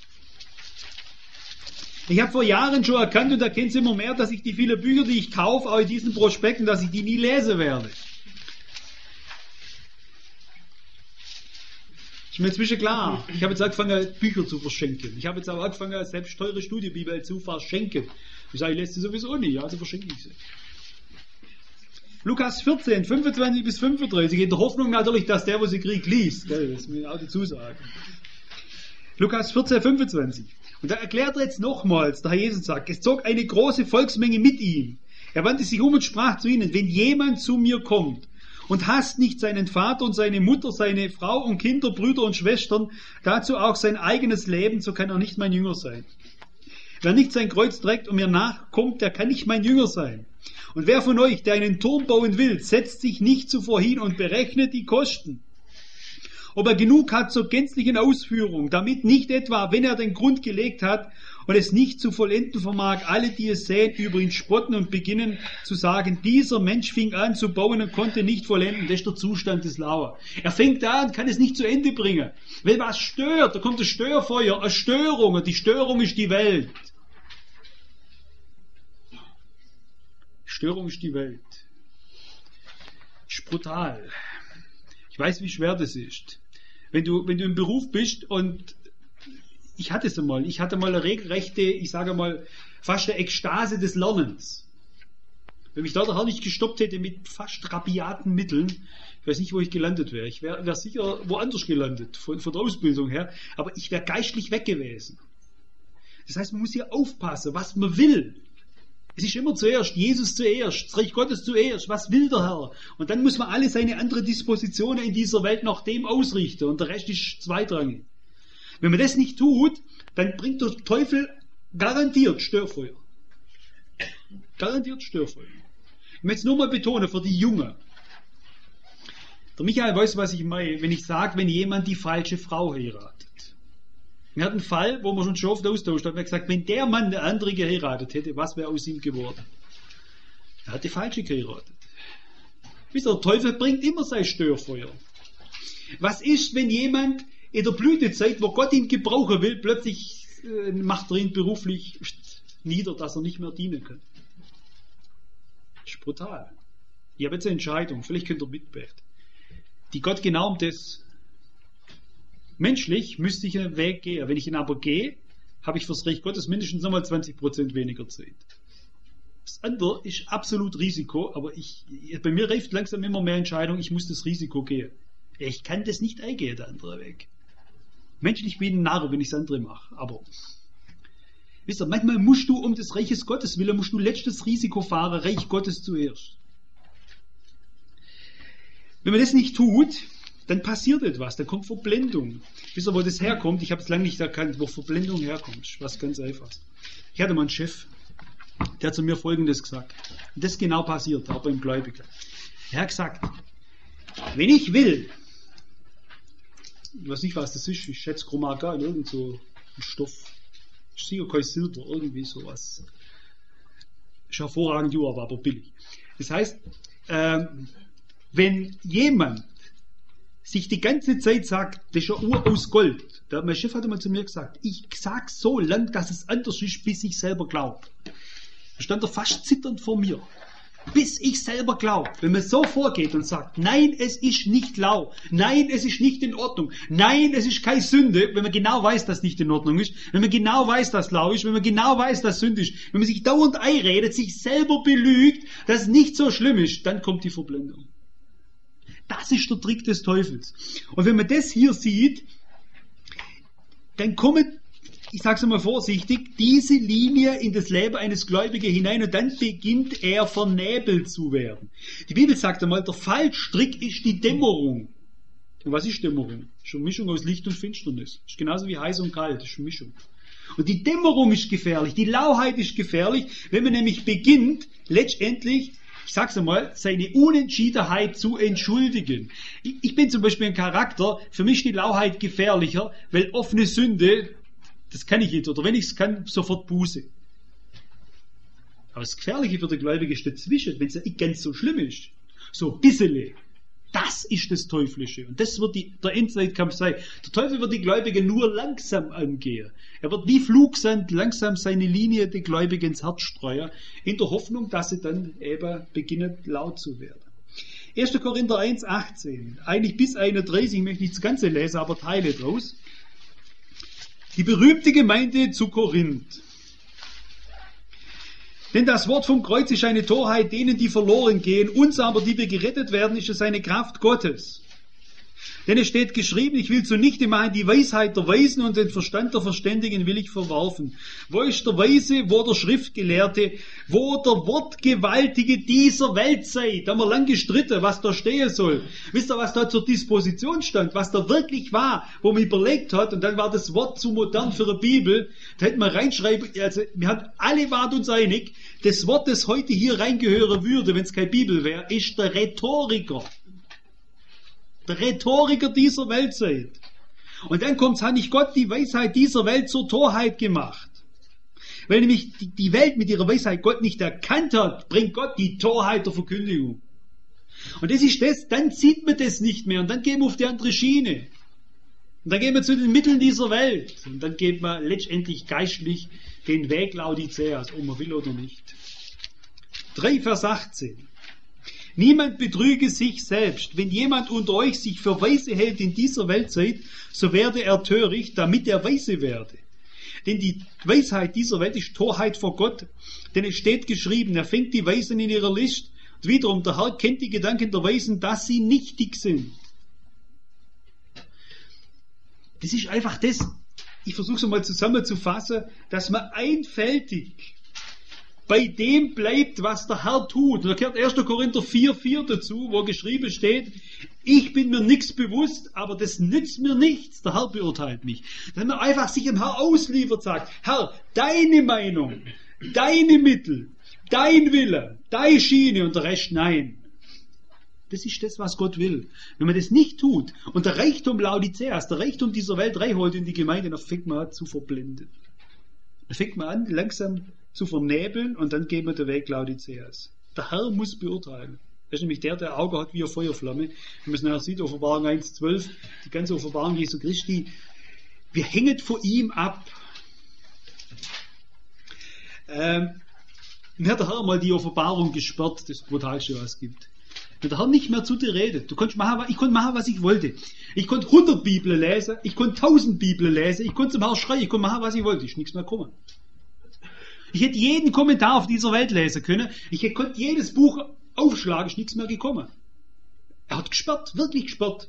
Ich habe vor Jahren schon erkannt und erkenne es immer mehr, dass ich die vielen Bücher, die ich kaufe, auch in diesen Prospekten, dass ich die nie lesen werde. Ist mir inzwischen klar. Ich habe jetzt angefangen, Bücher zu verschenken. Ich habe jetzt auch angefangen, selbst teure Studienbibel zu verschenken. Ich sage, ich lese sie sowieso nicht, also verschenke ich sie. Lukas vierzehn, fünfundzwanzig bis fünfunddreißig, in der Hoffnung natürlich, dass der, wo sie kriegt, liest. Das muss ich auch dazu sagen. Lukas vierzehn, fünfundzwanzig. Und da erklärt er jetzt nochmals, der Herr Jesus sagt, es zog eine große Volksmenge mit ihm. Er wandte sich um und sprach zu ihnen, wenn jemand zu mir kommt und hasst nicht seinen Vater und seine Mutter, seine Frau und Kinder, Brüder und Schwestern, dazu auch sein eigenes Leben, so kann er nicht mein Jünger sein. Wer nicht sein Kreuz trägt und mir nachkommt, der kann nicht mein Jünger sein. Und wer von euch, der einen Turm bauen will, setzt sich nicht zuvor hin und berechnet die Kosten, ob er genug hat zur gänzlichen Ausführung, damit nicht etwa, wenn er den Grund gelegt hat und es nicht zu vollenden vermag, alle, die es sehen, über ihn spotten und beginnen zu sagen, dieser Mensch fing an zu bauen und konnte nicht vollenden. Das ist der Zustand des Lauer. Er fängt an, kann es nicht zu Ende bringen. Weil was stört, da kommt das Störfeuer, eine Störung, und die Störung ist die Welt. Störung ist die Welt. Ist brutal. Ich weiß, wie schwer das ist. Wenn du, wenn du im Beruf bist und ich hatte es einmal, ich hatte mal eine regelrechte, ich sage mal, fast eine Ekstase des Lernens. Wenn mich da der Herr nicht gestoppt hätte mit fast rabiaten Mitteln, ich weiß nicht, wo ich gelandet wäre. Ich wäre wär sicher woanders gelandet, von, von der Ausbildung her, aber ich wäre geistlich weg gewesen. Das heißt, man muss hier aufpassen, was man will. Es ist immer zuerst, Jesus zuerst, das Reich Gottes zuerst, was will der Herr? Und dann muss man alle seine anderen Dispositionen in dieser Welt nach dem ausrichten und der Rest ist zweitrangig. Wenn man das nicht tut, dann bringt der Teufel garantiert Störfeuer. Garantiert Störfeuer. Ich möchte es nur mal betonen, für die Jungen. Der Michael weiß, was ich meine, wenn ich sage, wenn jemand die falsche Frau heiratet. Wir hatten einen Fall, wo wir schon schon oft austauscht haben, wir gesagt, wenn der Mann eine andere geheiratet hätte, was wäre aus ihm geworden? Er hat die falsche geheiratet. Wisst ihr, der Teufel bringt immer sein Störfeuer. Was ist, wenn jemand in der Blütezeit, wo Gott ihn gebrauchen will, plötzlich äh, macht er ihn beruflich nieder, dass er nicht mehr dienen kann? Das ist brutal. Ich habe jetzt eine Entscheidung, vielleicht könnt ihr mitbeten, die Gott genau um das. Menschlich müsste ich einen Weg gehen. Wenn ich ihn aber gehe, habe ich fürs Reich Gottes mindestens nochmal zwanzig Prozent weniger Zeit. Das andere ist absolut Risiko, aber ich, bei mir reift langsam immer mehr Entscheidung, ich muss das Risiko gehen. Ich kann das nicht eingehen, der andere Weg. Menschlich bin ich ein Narr, wenn ich das andere mache, aber wisst ihr, manchmal musst du um des Reiches Gottes willen, musst du letztes Risiko fahren, Reich Gottes zuerst. Wenn man das nicht tut, dann passiert etwas, dann kommt Verblendung. Wisst ihr, wo das herkommt? Ich habe es lange nicht erkannt, wo Verblendung herkommt. Was ganz Einfaches. Ich hatte mal einen Chef, der hat zu mir Folgendes gesagt. Und das ist genau passiert, auch beim Gläubigen. Er hat gesagt, wenn ich will, ich weiß nicht, was das ist, ich schätze Chromaga, irgend so ein Stoff, ist sicher kein Silber, irgendwie sowas. Ist hervorragend, aber billig. Das heißt, ähm, wenn jemand sich die ganze Zeit sagt, das ist eine Uhr aus Gold. Der, mein Chef hat einmal zu mir gesagt, ich sage so lang, dass es anders ist, bis ich selber glaube. Da stand er fast zitternd vor mir. Bis ich selber glaube. Wenn man so vorgeht und sagt, nein, es ist nicht lau, nein, es ist nicht in Ordnung, nein, es ist keine Sünde, wenn man genau weiß, dass es nicht in Ordnung ist, wenn man genau weiß, dass es lau ist, wenn man genau weiß, dass es Sünde ist, wenn man sich dauernd einredet, sich selber belügt, dass es nicht so schlimm ist, dann kommt die Verblendung. Das ist der Trick des Teufels. Und wenn man das hier sieht, dann kommen, ich sage es mal vorsichtig, diese Linie in das Leben eines Gläubigen hinein und dann beginnt er vernebelt zu werden. Die Bibel sagt einmal, der Fallstrick ist die Dämmerung. Und was ist Dämmerung? Das ist eine Mischung aus Licht und Finsternis. Das ist genauso wie heiß und kalt, das ist eine Mischung. Und die Dämmerung ist gefährlich, die Lauheit ist gefährlich, wenn man nämlich beginnt, letztendlich, ich sag's einmal, seine Unentschiedenheit zu entschuldigen. Ich, ich bin zum Beispiel ein Charakter, für mich ist die Lauheit gefährlicher, weil offene Sünde, das kann ich nicht, oder wenn ich es kann, sofort Buße. Aber das Gefährliche für den Gläubigen ist dazwischen, wenn es ja nicht ganz so schlimm ist. So ein bisschen. Das ist das Teuflische. Und das wird die, der Endzeitkampf sein. Der Teufel wird die Gläubigen nur langsam angehen. Er wird wie Flugsand langsam seine Linie der Gläubigen ins Herz streuen, in der Hoffnung, dass sie dann eben beginnen laut zu werden. erster Korinther eins, achtzehn. Eigentlich bis einunddreißig, ich möchte nicht das Ganze lesen, aber Teile draus. Die berühmte Gemeinde zu Korinth. Denn das Wort vom Kreuz ist eine Torheit denen, die verloren gehen. Uns aber, die wir gerettet werden, ist es eine Kraft Gottes. Denn es steht geschrieben, ich will zunichte machen die Weisheit der Weisen und den Verstand der Verständigen will ich verwerfen. Wo ist der Weise, wo der Schriftgelehrte, wo der Wortgewaltige dieser Welt sei? Da haben wir lang gestritten, was da stehen soll. Wisst ihr, was da zur Disposition stand, was da wirklich war, wo man überlegt hat, und dann war das Wort zu modern für eine Bibel, da hätte man reinschreiben, also wir haben alle waren uns einig, das Wort, das heute hier reingehören würde, wenn es keine Bibel wäre, ist der Rhetoriker. Der Rhetoriker dieser Weltzeit. Und dann kommt, hat nicht Gott die Weisheit dieser Welt zur Torheit gemacht. Weil nämlich die Welt mit ihrer Weisheit Gott nicht erkannt hat, bringt Gott die Torheit der Verkündigung. Und das ist das, dann sieht man das nicht mehr und dann gehen wir auf die andere Schiene. Und dann gehen wir zu den Mitteln dieser Welt. Und dann geht man letztendlich geistlich den Weg Laodiceas, ob man will oder nicht. drei Vers achtzehn. Niemand betrüge sich selbst. Wenn jemand unter euch sich für weise hält in dieser Weltzeit, so werde er töricht, damit er weise werde. Denn die Weisheit dieser Welt ist Torheit vor Gott. Denn es steht geschrieben, er fängt die Weisen in ihrer List. Und wiederum, der Herr kennt die Gedanken der Weisen, dass sie nichtig sind. Das ist einfach das, ich versuche es mal zusammenzufassen, dass man einfältig bei dem bleibt, was der Herr tut. Und da gehört erster Korinther vier, vier dazu, wo geschrieben steht, ich bin mir nichts bewusst, aber das nützt mir nichts. Der Herr beurteilt mich. Wenn man einfach sich dem Herr ausliefert, sagt, Herr, deine Meinung, deine Mittel, dein Wille, deine Schiene und der Rest nein. Das ist das, was Gott will. Wenn man das nicht tut und der Reichtum Laodiceas, der Reichtum dieser Welt reinholt in die Gemeinde, dann fängt man an zu verblenden. Dann fängt man an, langsam zu vernebeln und dann geht man den Weg Laodiceas. Der Herr muss beurteilen. Das ist nämlich der, der Auge hat wie eine Feuerflamme. Wenn man es nachher sieht, Offenbarung eins zwölf, die ganze Offenbarung Jesu Christi, wir hängen vor ihm ab. Ähm, mir hat der Herr mal die Offenbarung gesperrt, das Brutalste, was es gibt. Wenn der Herr nicht mehr zu dir redet, du konntest machen, ich konnte machen, was ich wollte. Ich konnte hundert Bibeln lesen, ich konnte tausend Bibeln lesen, ich konnte zum Herrn schreien, ich konnte machen, was ich wollte, ist nichts mehr gekommen. Ich hätte jeden Kommentar auf dieser Welt lesen können, ich hätte, konnte jedes Buch aufschlagen, ist nichts mehr gekommen. Er hat gesperrt, wirklich gesperrt.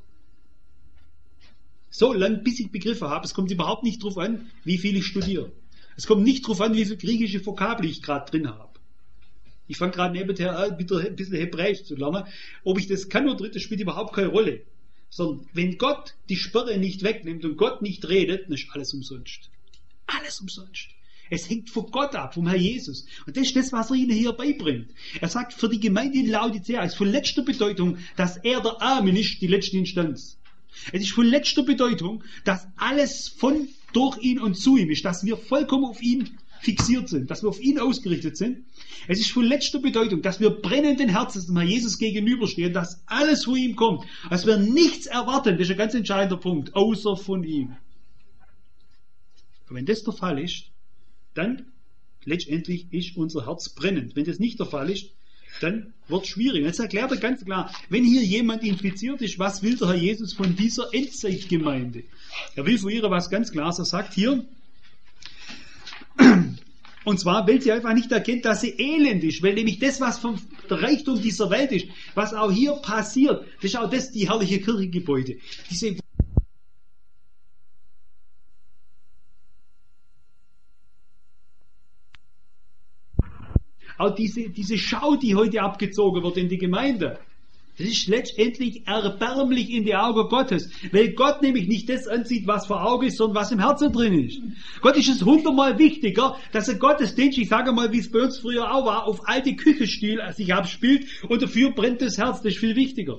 So lange, bis ich begriffen habe, es kommt überhaupt nicht drauf an, wie viel ich studiere. Es kommt nicht drauf an, wie viel griechische Vokabel ich gerade drin habe. Ich fange gerade nebenher an, wieder ein bisschen Hebräisch zu lernen. Ob ich das kann oder nicht, das spielt überhaupt keine Rolle. Sondern wenn Gott die Sperre nicht wegnimmt und Gott nicht redet, dann ist alles umsonst. Alles umsonst. Es hängt von Gott ab, vom Herr Jesus. Und das ist das, was er ihnen hier beibringt. Er sagt, für die Gemeinde in Laodicea ist von letzter Bedeutung, dass er der Amen ist, die letzte Instanz. Es ist von letzter Bedeutung, dass alles von, durch ihn und zu ihm ist, dass wir vollkommen auf ihn fixiert sind, dass wir auf ihn ausgerichtet sind. Es ist von letzter Bedeutung, dass wir brennenden Herzens dem Herrn Jesus gegenüberstehen, dass alles von ihm kommt, dass wir nichts erwarten, das ist ein ganz entscheidender Punkt, außer von ihm. Und wenn das der Fall ist, dann letztendlich ist unser Herz brennend. Wenn das nicht der Fall ist, dann wird es schwierig. Jetzt erklärt er ganz klar, wenn hier jemand infiziert ist, was will der Herr Jesus von dieser Endzeitgemeinde? Er will von ihr was ganz Klares. Er sagt hier, und zwar, weil sie einfach nicht erkennt, dass sie elend ist, weil nämlich das, was vom Reichtum dieser Welt ist, was auch hier passiert, das ist auch das, die herrliche Kirchengebäude. Diese Auch diese, diese Schau, die heute abgezogen wird in die Gemeinde, das ist letztendlich erbärmlich in die Augen Gottes, weil Gott nämlich nicht das ansieht, was vor Augen ist, sondern was im Herzen drin ist. Gott ist es hundertmal wichtiger, dass ein Gottesdienst, ich sage mal, wie es bei uns früher auch war, auf alte Küchenstil sich abspielt und dafür brennt das Herz, das ist viel wichtiger.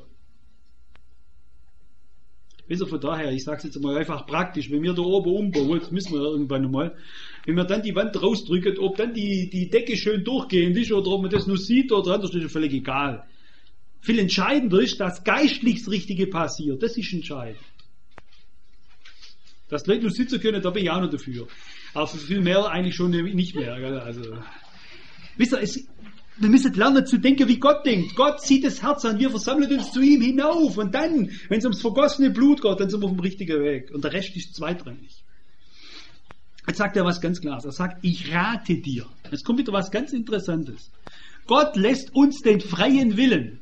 Also von daher, ich sage es jetzt mal einfach praktisch, wenn wir da oben umbauen, das müssen wir irgendwann mal, wenn wir dann die Wand rausdrücken, ob dann die, die Decke schön durchgehend ist oder ob man das nur sieht oder anders, ist völlig egal. Viel entscheidender ist, dass geistlich das Richtige passiert. Das ist entscheidend. Dass die Leute nur sitzen können, da bin ich auch noch dafür. Aber für viel mehr eigentlich schon nicht mehr. Also, wisst ihr, es, wir müssen lernen zu denken, wie Gott denkt. Gott sieht das Herz an, wir versammeln uns zu ihm hinauf. Und dann, wenn es ums vergossene Blut geht, dann sind wir auf dem richtigen Weg. Und der Rest ist zweitrangig. Jetzt sagt er was ganz Klares. Er sagt, ich rate dir. Jetzt kommt wieder was ganz Interessantes. Gott lässt uns den freien Willen.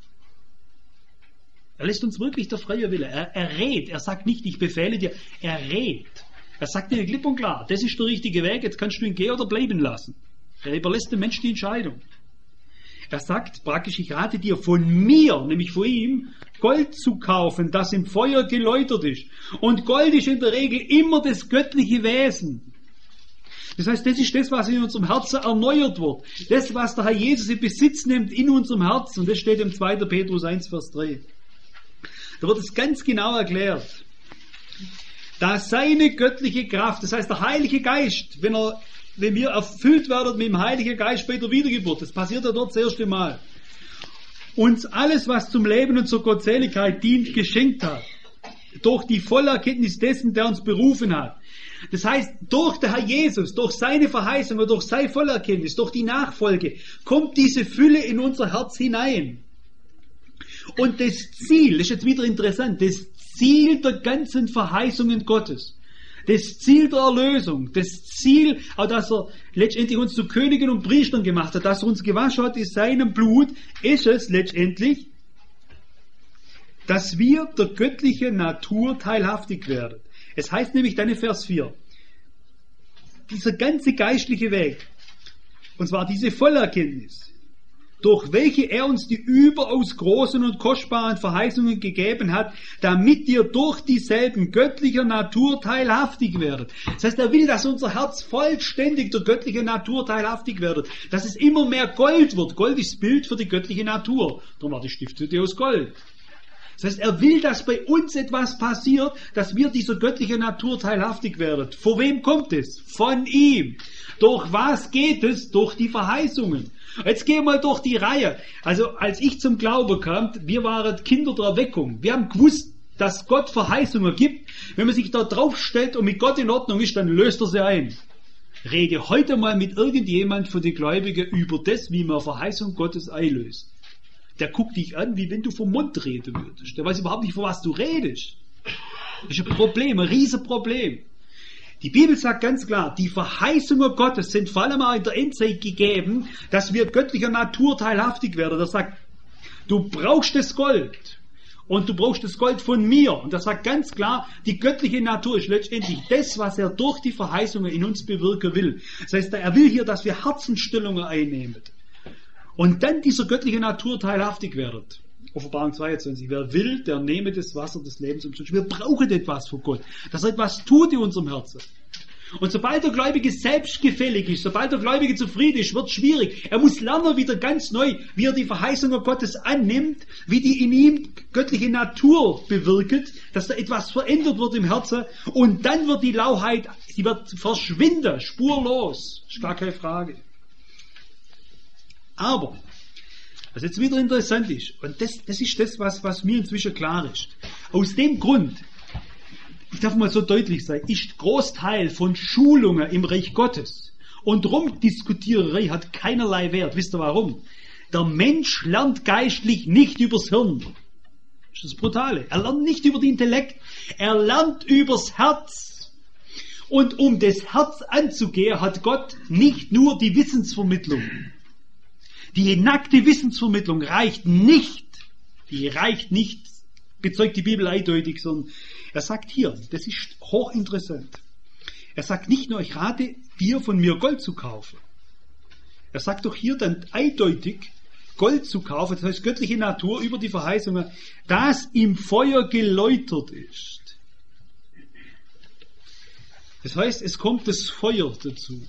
Er lässt uns wirklich der freie Wille. Er, er rät. Er sagt nicht, ich befehle dir. Er rät. Er sagt dir klipp und klar, das ist der richtige Weg, jetzt kannst du ihn gehen oder bleiben lassen. Er überlässt dem Menschen die Entscheidung. Er sagt praktisch, ich rate dir von mir, nämlich von ihm, Gold zu kaufen, das im Feuer geläutert ist. Und Gold ist in der Regel immer das göttliche Wesen. Das heißt, das ist das, was in unserem Herzen erneuert wird. Das, was der Herr Jesus in Besitz nimmt in unserem Herzen. Und das steht im zweiten Petrus eins, Vers drei. Da wird es ganz genau erklärt. Da seine göttliche Kraft, das heißt der Heilige Geist, wenn er wenn wir erfüllt werden mit dem Heiligen Geist bei der Wiedergeburt, das passiert ja dort das erste Mal, uns alles, was zum Leben und zur Gottseligkeit dient, geschenkt hat, durch die Vollerkenntnis dessen, der uns berufen hat. Das heißt, durch den Herr Jesus, durch seine Verheißung und durch seine Vollerkenntnis, durch die Nachfolge, kommt diese Fülle in unser Herz hinein. Und das Ziel, das ist jetzt wieder interessant, das Ziel der ganzen Verheißungen Gottes, das Ziel der Erlösung, das Ziel, auch dass er letztendlich uns zu Königen und Priestern gemacht hat, dass er uns gewaschen hat in seinem Blut, ist es letztendlich, dass wir der göttlichen Natur teilhaftig werden. Es heißt nämlich dann in Vers vier, dieser ganze geistliche Weg, und zwar diese Vollerkenntnis, durch welche er uns die überaus großen und kostbaren Verheißungen gegeben hat, damit ihr durch dieselben göttlicher Natur teilhaftig werdet. Das heißt, er will, dass unser Herz vollständig der göttlichen Natur teilhaftig wird, dass es immer mehr Gold wird. Gold ist das Bild für die göttliche Natur. Darum war die Stiftshütte aus Gold. Das heißt, er will, dass bei uns etwas passiert, dass wir dieser göttlichen Natur teilhaftig werden. Vor wem kommt es? Von ihm. Durch was geht es? Durch die Verheißungen. Jetzt gehen wir mal durch die Reihe. Also, als ich zum Glauben kam, wir waren Kinder der Erweckung. Wir haben gewusst, dass Gott Verheißungen gibt. Wenn man sich da drauf stellt und mit Gott in Ordnung ist, dann löst er sie ein. Rede heute mal mit irgendjemand von den Gläubigen über das, wie man Verheißung Gottes einlöst. Der guckt dich an, wie wenn du vom Mund reden würdest. Der weiß überhaupt nicht, von was du redest. Das ist ein Problem, ein Riesenproblem. Die Bibel sagt ganz klar, die Verheißungen Gottes sind vor allem auch in der Endzeit gegeben, dass wir göttlicher Natur teilhaftig werden. Das sagt, du brauchst das Gold. Und du brauchst das Gold von mir. Und das sagt ganz klar, die göttliche Natur ist letztendlich das, was er durch die Verheißungen in uns bewirken will. Das heißt, er will hier, dass wir Herzensstellungen einnehmen. Und dann dieser göttlichen Natur teilhaftig werden. Offenbarung zweiundzwanzig. Wer will, der nehme das Wasser des Lebens umsonst. Wir brauchen etwas von Gott. Dass er etwas tut in unserem Herzen. Und sobald der Gläubige selbstgefällig ist, sobald der Gläubige zufrieden ist, wird es schwierig. Er muss lernen wieder ganz neu, wie er die Verheißungen Gottes annimmt, wie die in ihm göttliche Natur bewirkt, dass da etwas verändert wird im Herzen und dann wird die Lauheit, sie wird verschwinden, spurlos. Ist gar keine Frage. Aber, was jetzt wieder interessant ist, und das, das ist das, was, was mir inzwischen klar ist. Aus dem Grund, ich darf mal so deutlich sein, ist Großteil von Schulungen im Reich Gottes und Rumdiskutiererei hat keinerlei Wert. Wisst ihr warum? Der Mensch lernt geistlich nicht übers Hirn. Das ist das Brutale. Er lernt nicht über den Intellekt, er lernt übers Herz. Und um das Herz anzugehen, hat Gott nicht nur die Wissensvermittlung. Die nackte Wissensvermittlung reicht nicht. Die reicht nicht, bezeugt die Bibel eindeutig, sondern er sagt hier, das ist hochinteressant. Er sagt nicht nur, ich rate dir, von mir Gold zu kaufen. Er sagt doch hier dann eindeutig, Gold zu kaufen, das heißt göttliche Natur über die Verheißungen, das im Feuer geläutert ist. Das heißt, es kommt das Feuer dazu.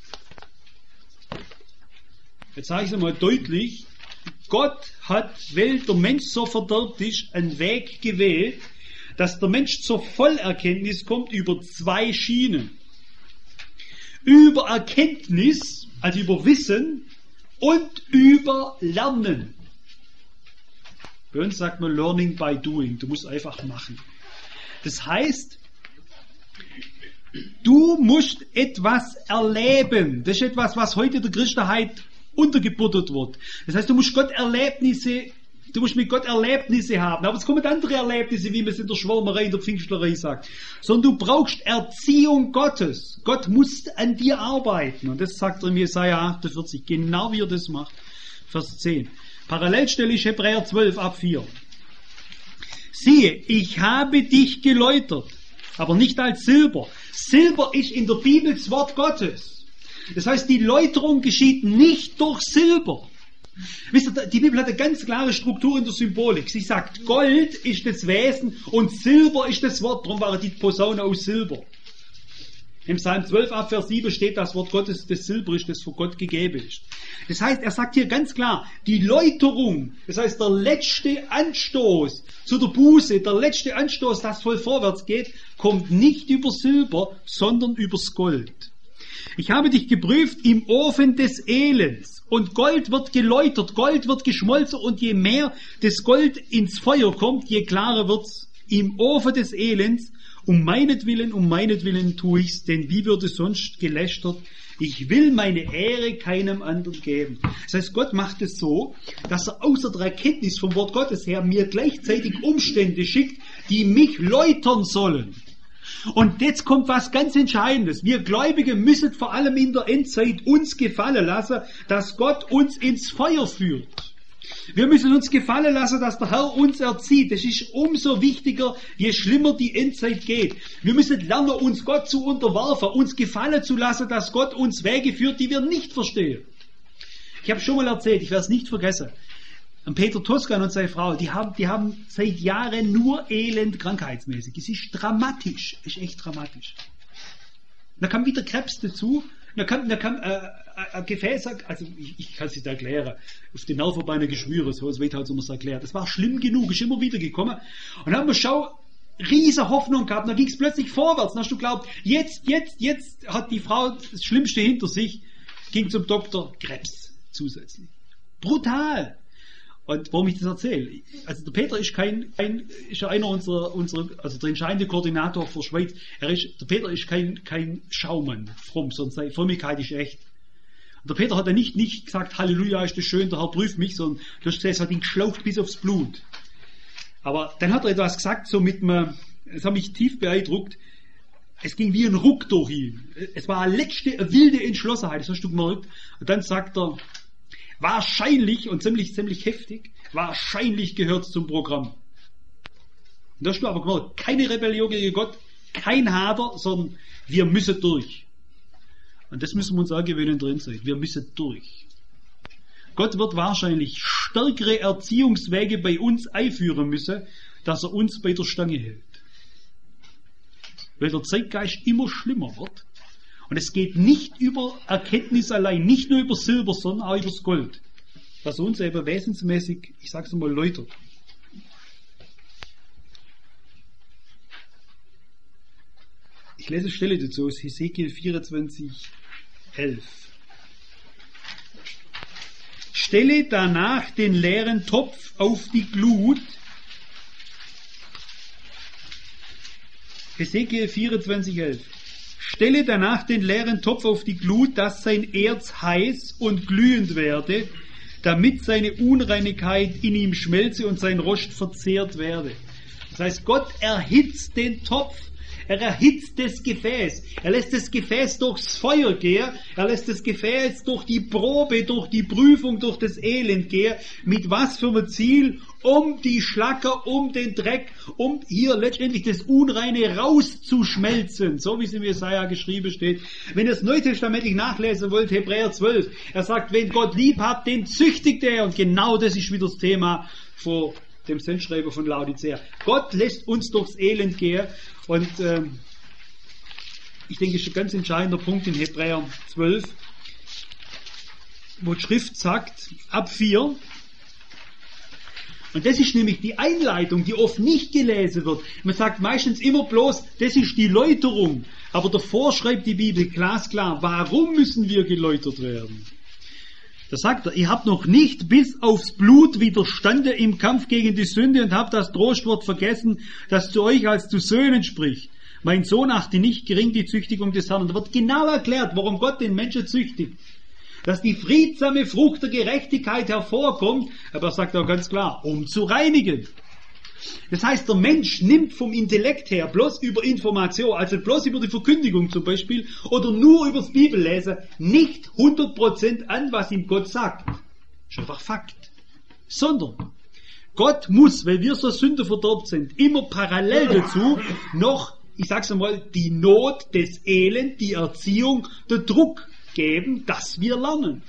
Jetzt sage ich es einmal deutlich, Gott hat, weil der Mensch so verderbt ist, einen Weg gewählt, dass der Mensch zur Vollerkenntnis kommt über zwei Schienen. Über Erkenntnis, also über Wissen und über Lernen. Bei uns sagt man Learning by Doing, du musst einfach machen. Das heißt, du musst etwas erleben. Das ist etwas, was heute der Christenheit untergebuttert wird. Das heißt, du musst Gott Erlebnisse, du musst mit Gott Erlebnisse haben. Aber es kommen andere Erlebnisse, wie man es in der Schwärmerei, in der Pfingstlerei sagt. Sondern du brauchst Erziehung Gottes. Gott muss an dir arbeiten. Und das sagt er in Jesaja achtundvierzig, genau wie er das macht. Vers zehn. Parallelstelle ist Hebräer zwölf ab vier. Siehe, ich habe dich geläutert, aber nicht als Silber. Silber ist in der Bibel das Wort Gottes. Das heißt, die Läuterung geschieht nicht durch Silber. Wisst ihr, die Bibel hat eine ganz klare Struktur in der Symbolik. Sie sagt, Gold ist das Wesen und Silber ist das Wort. Darum war die Posaune aus Silber. Im Psalm zwölf, ab Vers sieben steht das Wort Gottes, das Silber ist, das von Gott gegeben ist. Das heißt, er sagt hier ganz klar, die Läuterung, das heißt der letzte Anstoß zu der Buße, der letzte Anstoß, das voll vorwärts geht, kommt nicht über Silber, sondern übers Gold. Ich habe dich geprüft im Ofen des Elends und Gold wird geläutert, Gold wird geschmolzen und je mehr das Gold ins Feuer kommt, je klarer wird's im Ofen des Elends. Um meinetwillen, um meinetwillen tue ich's, denn wie würde sonst gelästert? Ich will meine Ehre keinem anderen geben. Das heißt, Gott macht es so, dass er außer der Erkenntnis vom Wort Gottes her mir gleichzeitig Umstände schickt, die mich läutern sollen. Und jetzt kommt was ganz Entscheidendes. Wir Gläubige müssen vor allem in der Endzeit uns gefallen lassen, dass Gott uns ins Feuer führt. Wir müssen uns gefallen lassen, dass der Herr uns erzieht. Das ist umso wichtiger, je schlimmer die Endzeit geht. Wir müssen lernen, uns Gott zu unterwerfen, uns gefallen zu lassen, dass Gott uns Wege führt, die wir nicht verstehen. Ich habe schon mal erzählt, ich werde es nicht vergessen. Peter Toscan und seine Frau, die haben, die haben seit Jahren nur Elend krankheitsmäßig. Es ist dramatisch, es ist echt dramatisch. Da kam wieder Krebs dazu. Da kam, da kam äh, ein Gefäß, also ich, ich kann es nicht erklären, auf den Nervenbeinen Geschwüre, so wird halt so was erklärt. Das war schlimm genug, ist immer wieder gekommen. Und dann haben wir schau, riesige Hoffnung gehabt, dann ging es plötzlich vorwärts. Dann hast du geglaubt, jetzt, jetzt, jetzt hat die Frau das Schlimmste hinter sich, ging zum Doktor, Krebs zusätzlich. Brutal! Und warum ich das erzähle? Also der Peter ist kein, kein ist ja einer unserer, unserer, also der entscheidende Koordinator für Schweiz. Er ist, der Peter ist kein, kein Schaumann, fromm, sondern seine Frömmigkeit ist echt. Und der Peter hat ja nicht, nicht gesagt, Halleluja, ist das schön, der Herr prüft mich, sondern du hast gesehen, es hat ihn geschlaucht bis aufs Blut. Aber dann hat er etwas gesagt, so mit einem, es hat mich tief beeindruckt, es ging wie ein Ruck durch ihn. Es war eine letzte, eine wilde Entschlossenheit, das hast du gemerkt. Und dann sagt er, wahrscheinlich, und ziemlich, ziemlich heftig, wahrscheinlich gehört es zum Programm. Und da hast du aber gemerkt, keine Rebellion gegen Gott, kein Hader, sondern wir müssen durch. Und das müssen wir uns auch gewöhnen drin sein. Wir müssen durch. Gott wird wahrscheinlich stärkere Erziehungswege bei uns einführen müssen, dass er uns bei der Stange hält. Weil der Zeitgeist immer schlimmer wird. Und es geht nicht über Erkenntnis allein, nicht nur über Silber, sondern auch über das Gold. Was uns eben wesensmäßig, ich sag's mal, läutert. Ich lese eine Stelle dazu aus Hesekiel vierundzwanzig, elf. Stelle danach den leeren Topf auf die Glut. Hesekiel vierundzwanzig, elf. Stelle danach den leeren Topf auf die Glut, dass sein Erz heiß und glühend werde, damit seine Unreinigkeit in ihm schmelze und sein Rost verzehrt werde. Das heißt, Gott erhitzt den Topf. Er erhitzt das Gefäß. Er lässt das Gefäß durchs Feuer gehen. Er lässt das Gefäß durch die Probe, durch die Prüfung, durch das Elend gehen. Mit was für einem Ziel? Um die Schlacker, um den Dreck, um hier letztendlich das Unreine rauszuschmelzen. So wie es im Jesaja geschrieben steht. Wenn ihr es neutestamentlich nachlesen wollt, Hebräer zwölf. Er sagt, wenn Gott lieb hat, den züchtigt er. Und genau das ist wieder das Thema vor dem Sendschreiber von Laodicea. Gott lässt uns durchs Elend gehen. Und ähm, ich denke, das ist ein ganz entscheidender Punkt in Hebräer zwölf, wo die Schrift sagt, ab vier, und das ist nämlich die Einleitung, die oft nicht gelesen wird. Man sagt meistens immer bloß, das ist die Läuterung. Aber davor schreibt die Bibel glasklar, warum müssen wir geläutert werden? Da sagt er, ihr habt noch nicht bis aufs Blut widerstanden im Kampf gegen die Sünde und habt das Trostwort vergessen, das zu euch als zu Söhnen spricht. Mein Sohn, achte nicht gering die Züchtigung des Herrn. Und da wird genau erklärt, warum Gott den Menschen züchtigt. Dass die friedsame Frucht der Gerechtigkeit hervorkommt, aber er sagt auch ganz klar, um zu reinigen. Das heißt, der Mensch nimmt vom Intellekt her bloß über Information, also bloß über die Verkündigung zum Beispiel, oder nur über das Bibellesen, nicht hundert Prozent an, was ihm Gott sagt. Das ist einfach Fakt. Sondern Gott muss, weil wir so sündenverdorben sind, immer parallel dazu noch, ich sag's einmal, die Not, das Elend, die Erziehung, der Druck geben, dass wir lernen.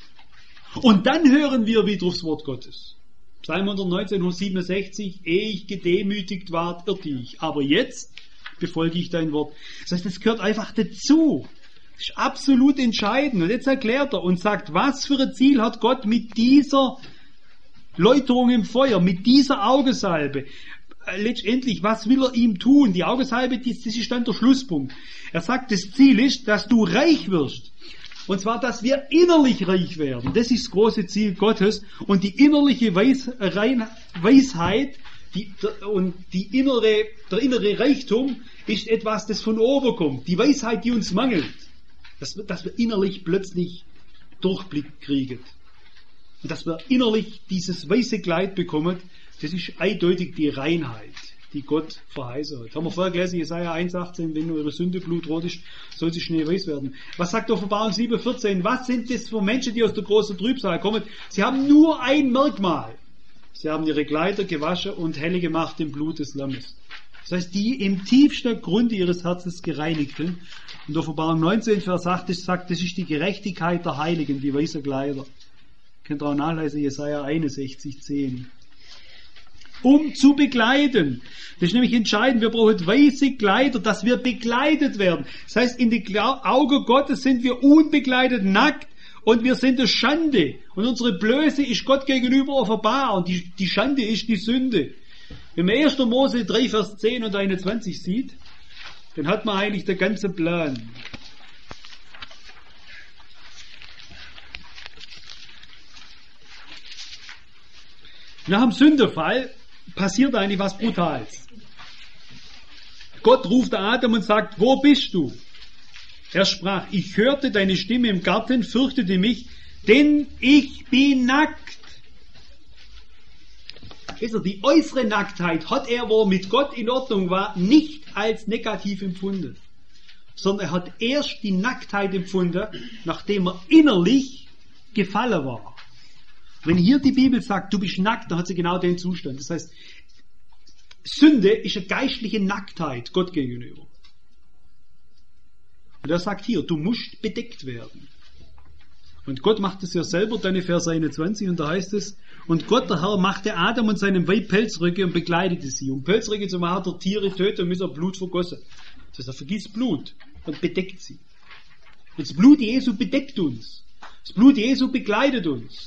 Und dann hören wir wieder aufs Wort Gottes. Psalm hundertneunzehn, siebenundsechzig, ehe ich gedemütigt ward, irrte ich. Aber jetzt befolge ich dein Wort. Das heißt, das gehört einfach dazu. Das ist absolut entscheidend. Und jetzt erklärt er und sagt, was für ein Ziel hat Gott mit dieser Läuterung im Feuer, mit dieser Augensalbe? Letztendlich, was will er ihm tun? Die Augensalbe, das ist dann der Schlusspunkt. Er sagt, das Ziel ist, dass du reich wirst. Und zwar, dass wir innerlich reich werden. Das ist das große Ziel Gottes. Und die innerliche Weis, Rein, Weisheit die, und die innere, der innere Reichtum ist etwas, das von oben kommt. Die Weisheit, die uns mangelt. Dass, dass wir innerlich plötzlich Durchblick kriegen. Und dass wir innerlich dieses weiße Kleid bekommen, das ist eindeutig die Reinheit, die Gott verheißen hat. Haben wir vorher gelesen, Jesaja eins achtzehn, wenn eure Sünde blutrot ist, soll sie schneeweiß werden. Was sagt Offenbarung sieben vierzehn? Was sind das für Menschen, die aus der großen Trübsal kommen? Sie haben nur ein Merkmal. Sie haben ihre Kleider gewaschen und helle gemacht im Blut des Lammes. Das heißt, die im tiefsten Grunde ihres Herzens gereinigten. Und Offenbarung neunzehn, Vers acht sagt, das ist die Gerechtigkeit der Heiligen, die weiße Kleider. Könnt ihr auch nachlesen, Jesaja einundsechzig zehn. Um zu begleiten. Das ist nämlich entscheidend. Wir brauchen weiße Kleider, dass wir begleitet werden. Das heißt, in die Augen Gottes sind wir unbegleitet, nackt Und wir sind eine Schande. Und unsere Blöße ist Gott gegenüber offenbar. Und die, die Schande ist die Sünde. Wenn man erster Mose drei, Vers zehn und einundzwanzig sieht, dann hat man eigentlich den ganzen Plan. Nach dem Sündenfall passiert eigentlich was Brutales. Gott ruft Adam und sagt, wo bist du? Er sprach, ich hörte deine Stimme im Garten, fürchtete mich, denn ich bin nackt. Also die äußere Nacktheit hat er, wo mit Gott in Ordnung war, nicht als negativ empfunden, sondern er hat erst die Nacktheit empfunden, nachdem er innerlich gefallen war. Wenn hier die Bibel sagt, du bist nackt, dann hat sie genau den Zustand. Das heißt, Sünde ist eine geistliche Nacktheit Gott gegenüber. Und er sagt hier, du musst bedeckt werden. Und Gott macht es ja selber, dann in Vers einundzwanzig, und da heißt es, und Gott, der Herr, machte Adam und seinem Weib Pelzröcke und bekleidete sie. Um Pelzröcke zu machen, der Tiere töten, müssen er Blut vergossen. Das heißt, er vergießt Blut und bedeckt sie. Und das Blut Jesu bedeckt uns. Das Blut Jesu bekleidet uns.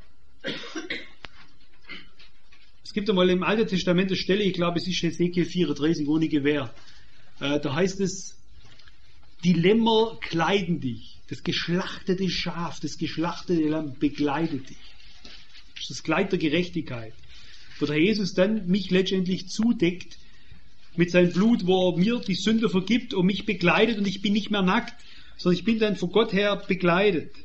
Es gibt einmal im Alten Testament eine Stelle, ich glaube es ist Hesekiel vierunddreißig ohne Gewehr. Äh, da heißt es, die Lämmer kleiden dich. Das geschlachtete Schaf, das geschlachtete Lamm bekleidet dich. Das ist das Kleid der Gerechtigkeit. Wo der Jesus dann mich letztendlich zudeckt mit seinem Blut, wo er mir die Sünde vergibt und mich bekleidet und ich bin nicht mehr nackt, sondern ich bin dann von Gott her bekleidet.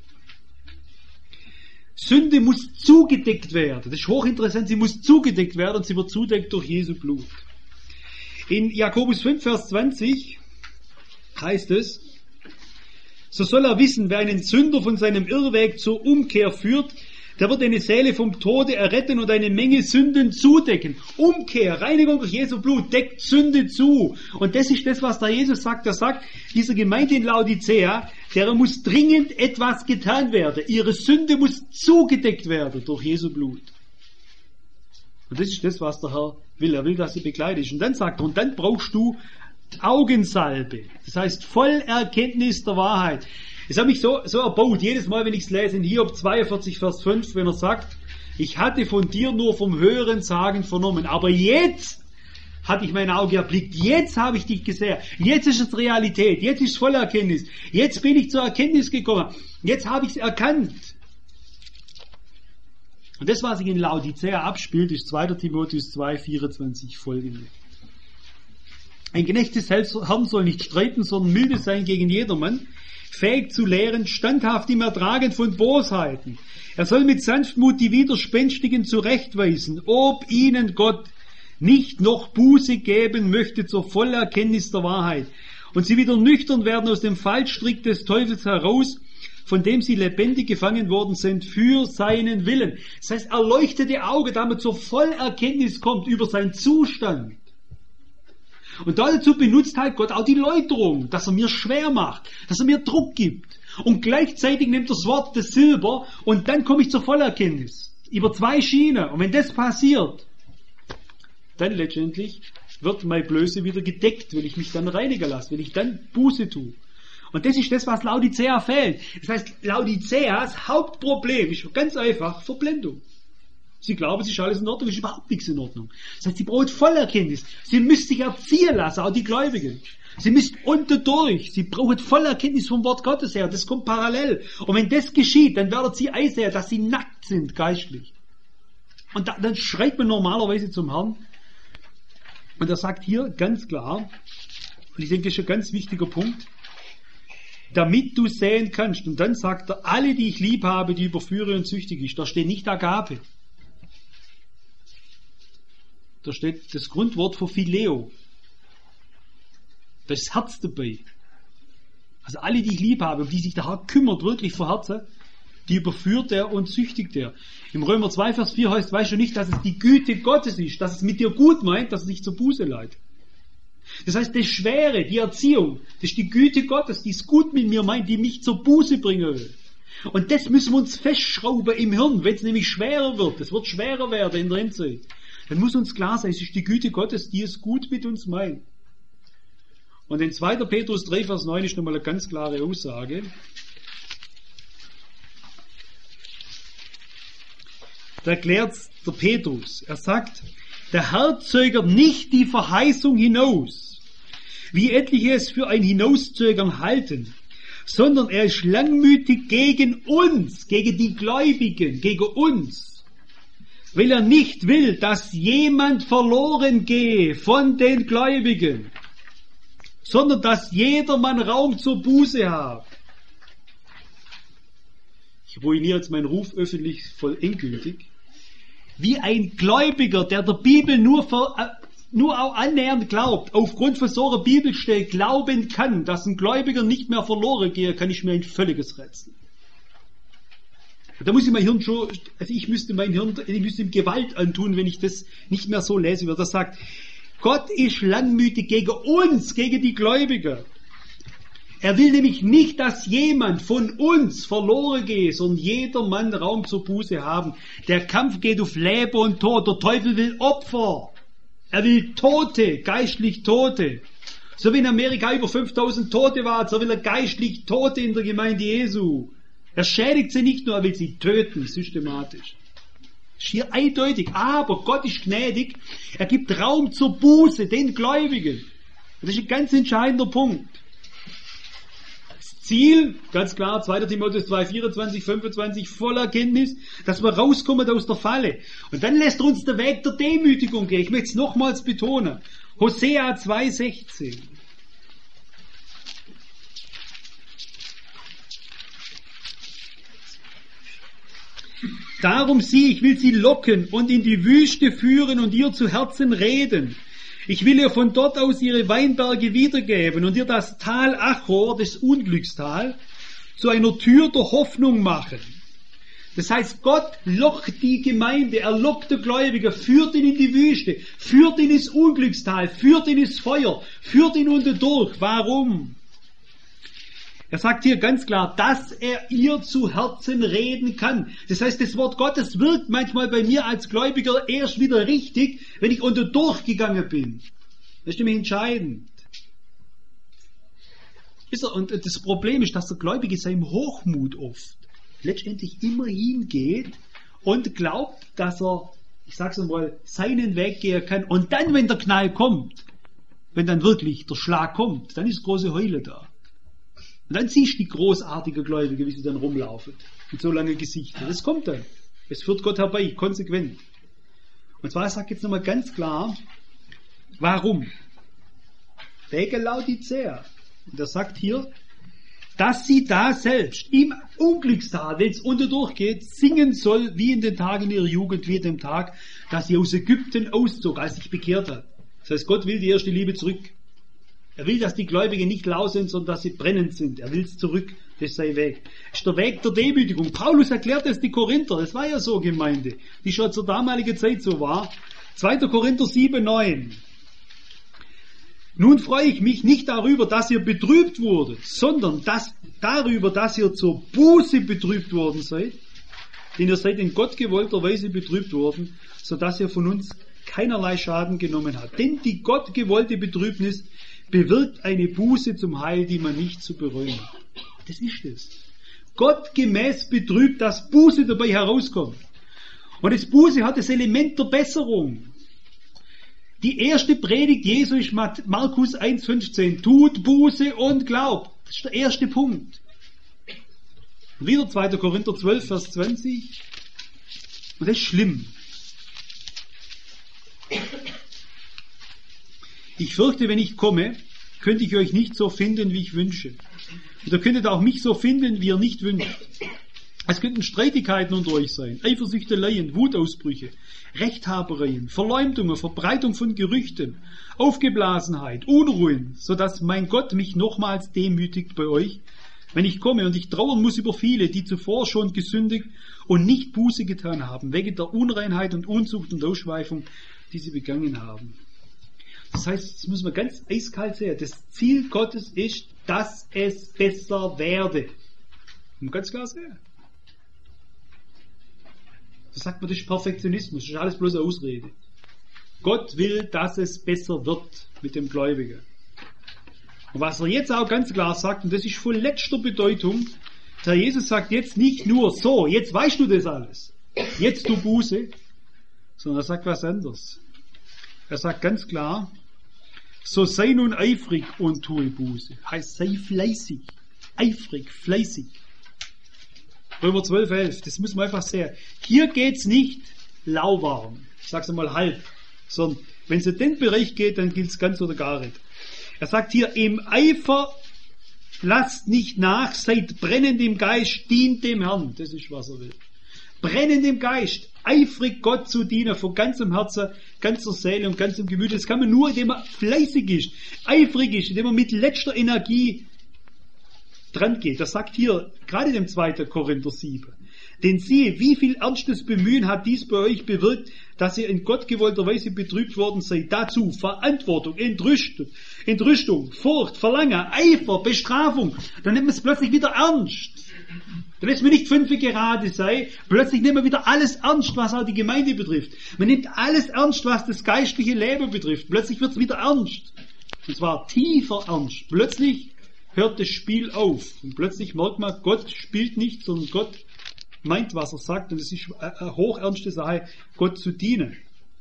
Sünde muss zugedeckt werden. Das ist hochinteressant, sie muss zugedeckt werden und sie wird zugedeckt durch Jesu Blut. In Jakobus fünf, Vers zwanzig heißt es, so soll er wissen, wer einen Sünder von seinem Irrweg zur Umkehr führt, der wird eine Seele vom Tode erretten und eine Menge Sünden zudecken. Umkehr, Reinigung durch Jesu Blut, deckt Sünde zu. Und das ist das, was der Jesus sagt. Er sagt, dieser Gemeinde in Laodicea, der muss dringend etwas getan werden. Ihre Sünde muss zugedeckt werden durch Jesu Blut. Und das ist das, was der Herr will. Er will, dass sie bekleidet ist. Und dann sagt er, und dann brauchst du Augensalbe. Das heißt, Vollerkenntnis der Wahrheit. Es hat mich so, so erbaut, jedes Mal, wenn ich es lese, in Hiob zweiundvierzig, Vers fünf, wenn er sagt, ich hatte von dir nur vom Hören Sagen vernommen, aber jetzt hatte ich mein Auge erblickt, jetzt habe ich dich gesehen, jetzt ist es Realität, jetzt ist es Vollerkenntnis, jetzt bin ich zur Erkenntnis gekommen, jetzt habe ich es erkannt. Und das, was sich in Laodicea abspielt, ist zweiter Timotheus zwei, vierundzwanzig folgende. Ein Knecht des Herrn soll nicht streiten, sondern milde sein gegen jedermann, fähig zu lehren, standhaft im Ertragen von Bosheiten. Er soll mit Sanftmut die Widerspenstigen zurechtweisen, ob ihnen Gott nicht noch Buße geben möchte zur Vollerkenntnis der Wahrheit und sie wieder nüchtern werden aus dem Fallstrick des Teufels heraus, von dem sie lebendig gefangen worden sind, für seinen Willen. Das heißt, erleuchtete Auge, damit zur Vollerkenntnis kommt über seinen Zustand. Und dazu benutzt halt Gott auch die Läuterung, dass er mir schwer macht, dass er mir Druck gibt. Und gleichzeitig nimmt er das Wort des Silber und dann komme ich zur Vollerkenntnis. Über zwei Schienen. Und wenn das passiert, dann letztendlich wird meine Blöße wieder gedeckt, wenn ich mich dann reinigen lasse, wenn ich dann Buße tue. Und das ist das, was Laodicea fehlt. Das heißt, Laodiceas Hauptproblem ist ganz einfach Verblendung. Sie glauben, es ist alles in Ordnung, es ist überhaupt nichts in Ordnung. Das heißt, sie brauchen Vollerkenntnis. Sie müssen sich erziehen lassen, auch die Gläubigen. Sie müssen unten durch. Sie brauchen Vollerkenntnis vom Wort Gottes her. Das kommt parallel. Und wenn das geschieht, dann werden sie einsehen, dass sie nackt sind, geistlich. Und da, dann schreit man normalerweise zum Herrn. Und er sagt hier ganz klar, und ich denke, das ist ein ganz wichtiger Punkt, damit du sehen kannst. Und dann sagt er, alle, die ich lieb habe, die überführe und süchtig ist. Da steht nicht Agape. Da steht das Grundwort für Phileo. Da ist das Herz dabei. Also alle, die ich lieb habe, um die sich der Herr kümmert, wirklich vor Herzen, die überführt er und züchtigt er. Im Römer zwei, Vers vier heißt, weißt du nicht, dass es die Güte Gottes ist, dass es mit dir gut meint, dass es dich zur Buße leitet. Das heißt, das Schwere, die Erziehung, das ist die Güte Gottes, die es gut mit mir meint, die mich zur Buße bringen will. Und das müssen wir uns festschrauben im Hirn, wenn es nämlich schwerer wird. Es wird schwerer werden in der Endzeit. Dann muss uns klar sein, es ist die Güte Gottes, die es gut mit uns meint. Und in zweiter Petrus drei, Vers neun ist nochmal eine ganz klare Aussage. da erklärt der Petrus. Er sagt, der Herr zögert nicht die Verheißung hinaus, wie etliche es für ein Hinauszögern halten, sondern er ist langmütig gegen uns, gegen die Gläubigen, gegen uns, weil er nicht will, dass jemand verloren gehe von den Gläubigen, sondern dass jedermann Raum zur Buße habe. Ich ruiniere jetzt meinen Ruf öffentlich voll endgültig. Wie ein Gläubiger, der der Bibel nur, ver, nur auch annähernd glaubt, aufgrund von so einer Bibelstelle glauben kann, dass ein Gläubiger nicht mehr verloren gehe, kann ich mir ein völliges Rätsel. Da muss ich mein Hirn schon, also ich müsste mein Hirn, ich müsste ihm Gewalt antun, wenn ich das nicht mehr so lese, wie er das sagt. Gott ist langmütig gegen uns, gegen die Gläubiger. Er will nämlich nicht, dass jemand von uns verloren gehe, sondern jeder Mann Raum zur Buße haben. Der Kampf geht auf Leben und Tod. Der Teufel will Opfer. Er will Tote, geistlich Tote. So wie in Amerika über fünftausend Tote waren, so will er geistlich Tote in der Gemeinde Jesu. Er schädigt sie nicht nur, er will sie töten, systematisch. Schier eindeutig. Aber Gott ist gnädig. Er gibt Raum zur Buße, den Gläubigen. Das ist ein ganz entscheidender Punkt. Ziel, ganz klar, zweiter Timotheus zwei, vierundzwanzig, fünfundzwanzig, voller Erkenntnis, dass wir rauskommen aus der Falle. Und dann lässt er uns der Weg der Demütigung gehen. Ich möchte es nochmals betonen. Hosea zwei, sechzehn. Darum sieh, ich will sie locken und in die Wüste führen und ihr zu Herzen reden. Ich will ihr von dort aus ihre Weinberge wiedergeben und ihr das Tal Achor, das Unglückstal, zu einer Tür der Hoffnung machen. Das heißt, Gott lockt die Gemeinde, er lockt den Gläubiger, führt ihn in die Wüste, führt ihn ins Unglückstal, führt ihn ins Feuer, führt ihn unter durch. Warum? Er sagt hier ganz klar, dass er ihr zu Herzen reden kann. Das heißt, das Wort Gottes wirkt manchmal bei mir als Gläubiger erst wieder richtig, wenn ich unter durchgegangen bin. Das ist nämlich entscheidend. Ist er, und das Problem ist, dass der Gläubige seinem Hochmut oft letztendlich immer hingeht und glaubt, dass er, ich sag's mal, seinen Weg gehen kann. Und dann, wenn der Knall kommt, wenn dann wirklich der Schlag kommt, dann ist große Heule da. Und dann siehst du die großartige Gläubige, wie sie dann rumlaufen. Mit so langen Gesichtern. Das kommt dann. Es führt Gott herbei, konsequent. Und zwar sagt jetzt nochmal ganz klar, warum? Wegen Laodicea. Und er sagt hier, dass sie da selbst im Unglückstal, wenn es unterdurch geht, singen soll, wie in den Tagen ihrer Jugend, wie in dem Tag, dass sie aus Ägypten auszog, als sich bekehrt hat. Das heißt, Gott will die erste Liebe zurück. Er will, dass die Gläubigen nicht lau sind, sondern dass sie brennend sind. Er will es zurück, das sei Weg. Das ist der Weg der Demütigung. Paulus erklärt es die Korinther, das war ja so Gemeinde, die schon zur damaligen Zeit so war. zweiter Korinther sieben, neun. Nun freue ich mich nicht darüber, dass ihr betrübt wurdet, sondern dass, darüber, dass ihr zur Buße betrübt worden seid, denn ihr seid in Gott gewollter Weise betrübt worden, so dass ihr von uns keinerlei Schaden genommen habt. Denn die Gott gewollte Betrübnis bewirkt eine Buße zum Heil, die man nicht zu bereuen hat. Das ist es. Gott gemäß betrübt, dass Buße dabei herauskommt. Und das Buße hat das Element der Besserung. Die erste Predigt Jesu ist Markus eins, fünfzehn. Tut Buße und glaubt. Das ist der erste Punkt. Und wieder zweiter Korinther zwölf, Vers zwanzig. Und das ist schlimm. Ich fürchte, wenn ich komme, könnte ich euch nicht so finden, wie ich wünsche. Und ihr könntet auch mich so finden, wie ihr nicht wünscht. Es könnten Streitigkeiten unter euch sein, Eifersüchteleien, Wutausbrüche, Rechthabereien, Verleumdungen, Verbreitung von Gerüchten, Aufgeblasenheit, Unruhen, sodass mein Gott mich nochmals demütigt bei euch, wenn ich komme und ich trauern muss über viele, die zuvor schon gesündigt und nicht Buße getan haben, wegen der Unreinheit und Unzucht und Ausschweifung, die sie begangen haben. Das heißt, das muss man ganz eiskalt sehen. Das Ziel Gottes ist, dass es besser werde. Und ganz klar sehen. Da sagt man, das ist Perfektionismus. Das ist alles bloß eine Ausrede. Gott will, dass es besser wird mit dem Gläubigen. Und was er jetzt auch ganz klar sagt, und das ist von letzter Bedeutung, der Jesus sagt jetzt nicht nur so, jetzt weißt du das alles. jetzt tu Buße, sondern er sagt was anderes. Er sagt ganz klar, so sei nun eifrig und tue Buße. Heißt, sei fleißig, eifrig, fleißig. Römer zwölf, elf, das muss man einfach sehen. Hier geht's nicht lauwarm, ich sag's einmal halb, sondern wenn es in den Bereich geht, dann gilt's ganz oder gar nicht. Er sagt hier, im Eifer lasst nicht nach, seid brennend im Geist, dient dem Herrn. Das ist, was er will. Brennend im Geist, eifrig Gott zu dienen, von ganzem Herzen, ganzer Seele und ganzem Gemüt. Das kann man nur, indem man fleißig ist, eifrig ist, indem man mit letzter Energie dran geht. Das sagt hier, gerade im zweiten Korinther sieben. Denn siehe, wie viel ernstes Bemühen hat dies bei euch bewirkt, dass ihr in gottgewollter Weise betrübt worden seid. Dazu Verantwortung, Entrüstung, Entrüstung, Furcht, Verlangen, Eifer, Bestrafung. Dann nimmt man es plötzlich wieder ernst. Dann lässt man nicht fünf gerade sein, plötzlich nimmt man wieder alles ernst, was auch die Gemeinde betrifft. Man nimmt alles ernst, was das geistliche Leben betrifft. Plötzlich wird es wieder ernst. Und zwar tiefer ernst. Plötzlich hört das Spiel auf. Und plötzlich merkt man, Gott spielt nicht, sondern Gott meint, was er sagt. Und es ist eine hochernste Sache, Gott zu dienen.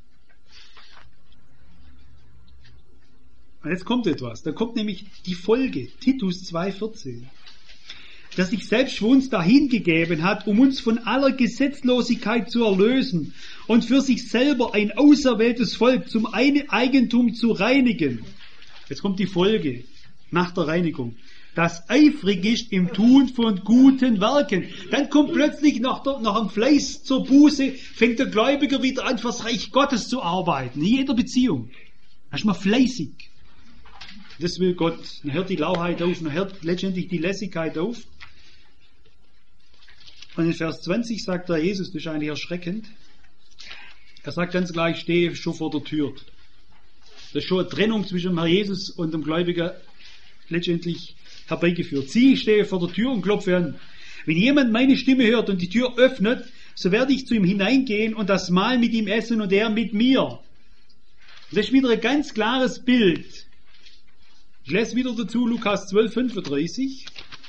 Und jetzt kommt etwas. Da kommt nämlich die Folge. Titus zwei vierzehn. Der sich selbst für uns dahingegeben hat, um uns von aller Gesetzlosigkeit zu erlösen und für sich selber ein auserwähltes Volk zum Eigentum zu reinigen. Jetzt kommt die Folge nach der Reinigung. Das eifrig ist im Tun von guten Werken. Dann kommt plötzlich nach, der, nach dem Fleiß zur Buße, fängt der Gläubiger wieder an, fürs Reich Gottes zu arbeiten. In jeder Beziehung. Da ist man fleißig. Das will Gott. Dann hört die Lauheit auf, dann hört letztendlich die Lässigkeit auf. Und in Vers zwanzig sagt der Jesus, das ist eigentlich erschreckend. Er sagt ganz klar, ich stehe schon vor der Tür. Das ist schon eine Trennung zwischen dem Herr Jesus und dem Gläubiger letztendlich herbeigeführt. Sieh, ich stehe vor der Tür und klopfe an. Wenn jemand meine Stimme hört und die Tür öffnet, so werde ich zu ihm hineingehen und das Mahl mit ihm essen und er mit mir. Das ist wieder ein ganz klares Bild. Ich lese wieder dazu Lukas zwölf fünfunddreißig.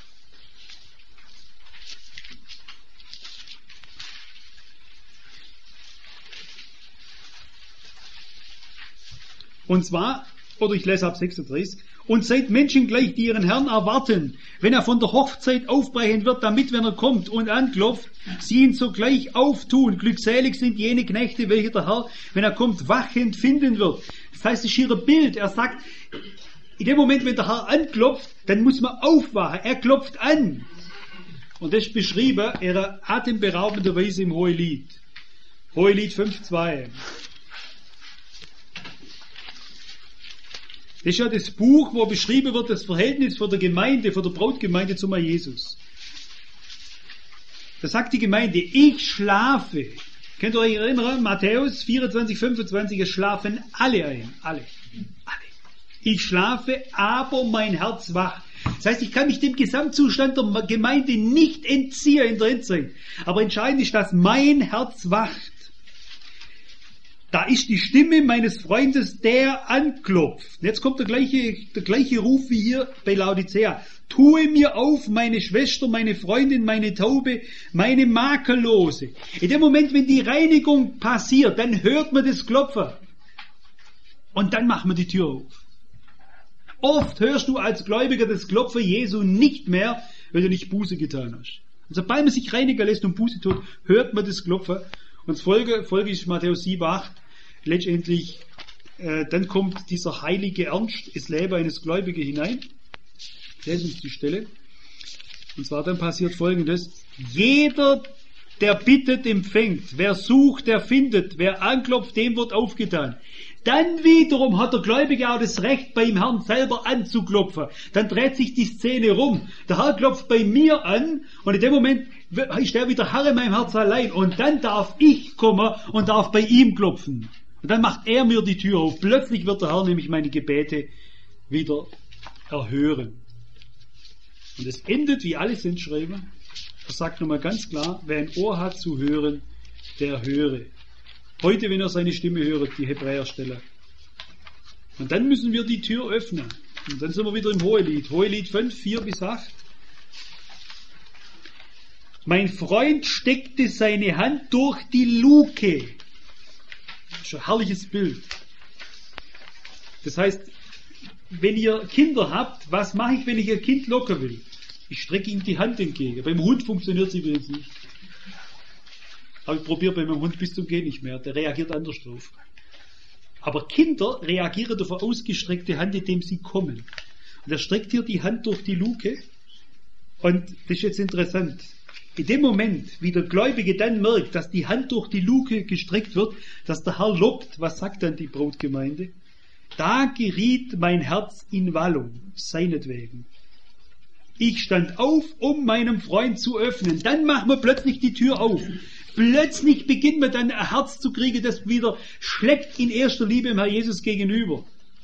Und zwar, oder ich lese ab sechsunddreißig, und seid Menschen gleich, die ihren Herrn erwarten, wenn er von der Hochzeit aufbrechen wird, damit, wenn er kommt und anklopft, sie ihn sogleich auftun. Glückselig sind jene Knechte, welche der Herr, wenn er kommt, wachend finden wird. Das heißt, es ist hier ein Bild. Er sagt, in dem Moment, wenn der Herr anklopft, dann muss man aufwachen. Er klopft an. Und das ist beschrieben in einer atemberaubenden Weise im Hohelied. Hohelied fünf zwei. Das ist ja das Buch, wo beschrieben wird, das Verhältnis von der Gemeinde, von der Brautgemeinde zum Herrn Jesus. Da sagt die Gemeinde, ich schlafe. Könnt ihr euch erinnern? Matthäus vierundzwanzig, fünfundzwanzig, es schlafen alle ein. Alle. Alle. Ich schlafe, aber mein Herz wacht. Das heißt, ich kann mich dem Gesamtzustand der Gemeinde nicht entziehen in der Endzeit. Aber entscheidend ist, dass mein Herz wacht. Da ist die Stimme meines Freundes, der anklopft. Jetzt kommt der gleiche, der gleiche Ruf wie hier bei Laodicea. Tue mir auf, meine Schwester, meine Freundin, meine Taube, meine Makellose. In dem Moment, wenn die Reinigung passiert, dann hört man das Klopfen. Und dann macht man die Tür auf. Oft hörst du als Gläubiger das Klopfen Jesu nicht mehr, weil du nicht Buße getan hast. Und sobald man sich reinigen lässt und Buße tut, hört man das Klopfen. Und das Folge, Folge ist Matthäus sieben acht. Letztendlich, äh, dann kommt dieser heilige Ernst ins Leben eines Gläubigen hinein. Lesen uns die Stelle. Und zwar dann passiert Folgendes. Jeder, der bittet, empfängt. Wer sucht, der findet. Wer anklopft, dem wird aufgetan. Dann wiederum hat der Gläubige auch das Recht, beim Herrn selber anzuklopfen. Dann dreht sich die Szene rum. Der Herr klopft bei mir an und in dem Moment ist der wieder Herr in meinem Herz allein. Und dann darf ich kommen und darf bei ihm klopfen. Und dann macht er mir die Tür auf. Plötzlich wird der Herr nämlich meine Gebete wieder erhören. Und es endet, wie alles entschrieben. Er sagt nochmal ganz klar, wer ein Ohr hat zu hören, der höre. Heute, wenn er seine Stimme hört, die Hebräerstelle. Und dann müssen wir die Tür öffnen. Und dann sind wir wieder im Hohelied. Hohelied fünf, vier bis acht. Mein Freund steckte seine Hand durch die Luke. Das ist ein herrliches Bild. Das heißt, wenn ihr Kinder habt, was mache ich, wenn ich ein Kind locken will? Ich strecke ihm die Hand entgegen. Beim Hund funktioniert es übrigens nicht. Aber ich probiere bei meinem Hund bis zum Gehen nicht mehr. Der reagiert anders drauf. Aber Kinder reagieren auf eine ausgestreckte Hand, indem sie kommen. Und er streckt hier die Hand durch die Luke. Und das ist jetzt interessant. In dem Moment, wie der Gläubige dann merkt, dass die Hand durch die Luke gestreckt wird, dass der Herr lobt, was sagt dann die Brautgemeinde? Da geriet mein Herz in Wallung, seinetwegen. Ich stand auf, um meinem Freund zu öffnen. Dann machen wir plötzlich die Tür auf. Plötzlich beginnt man dann ein Herz zu kriegen, das wieder schlägt in erster Liebe dem Herr Jesus gegenüber.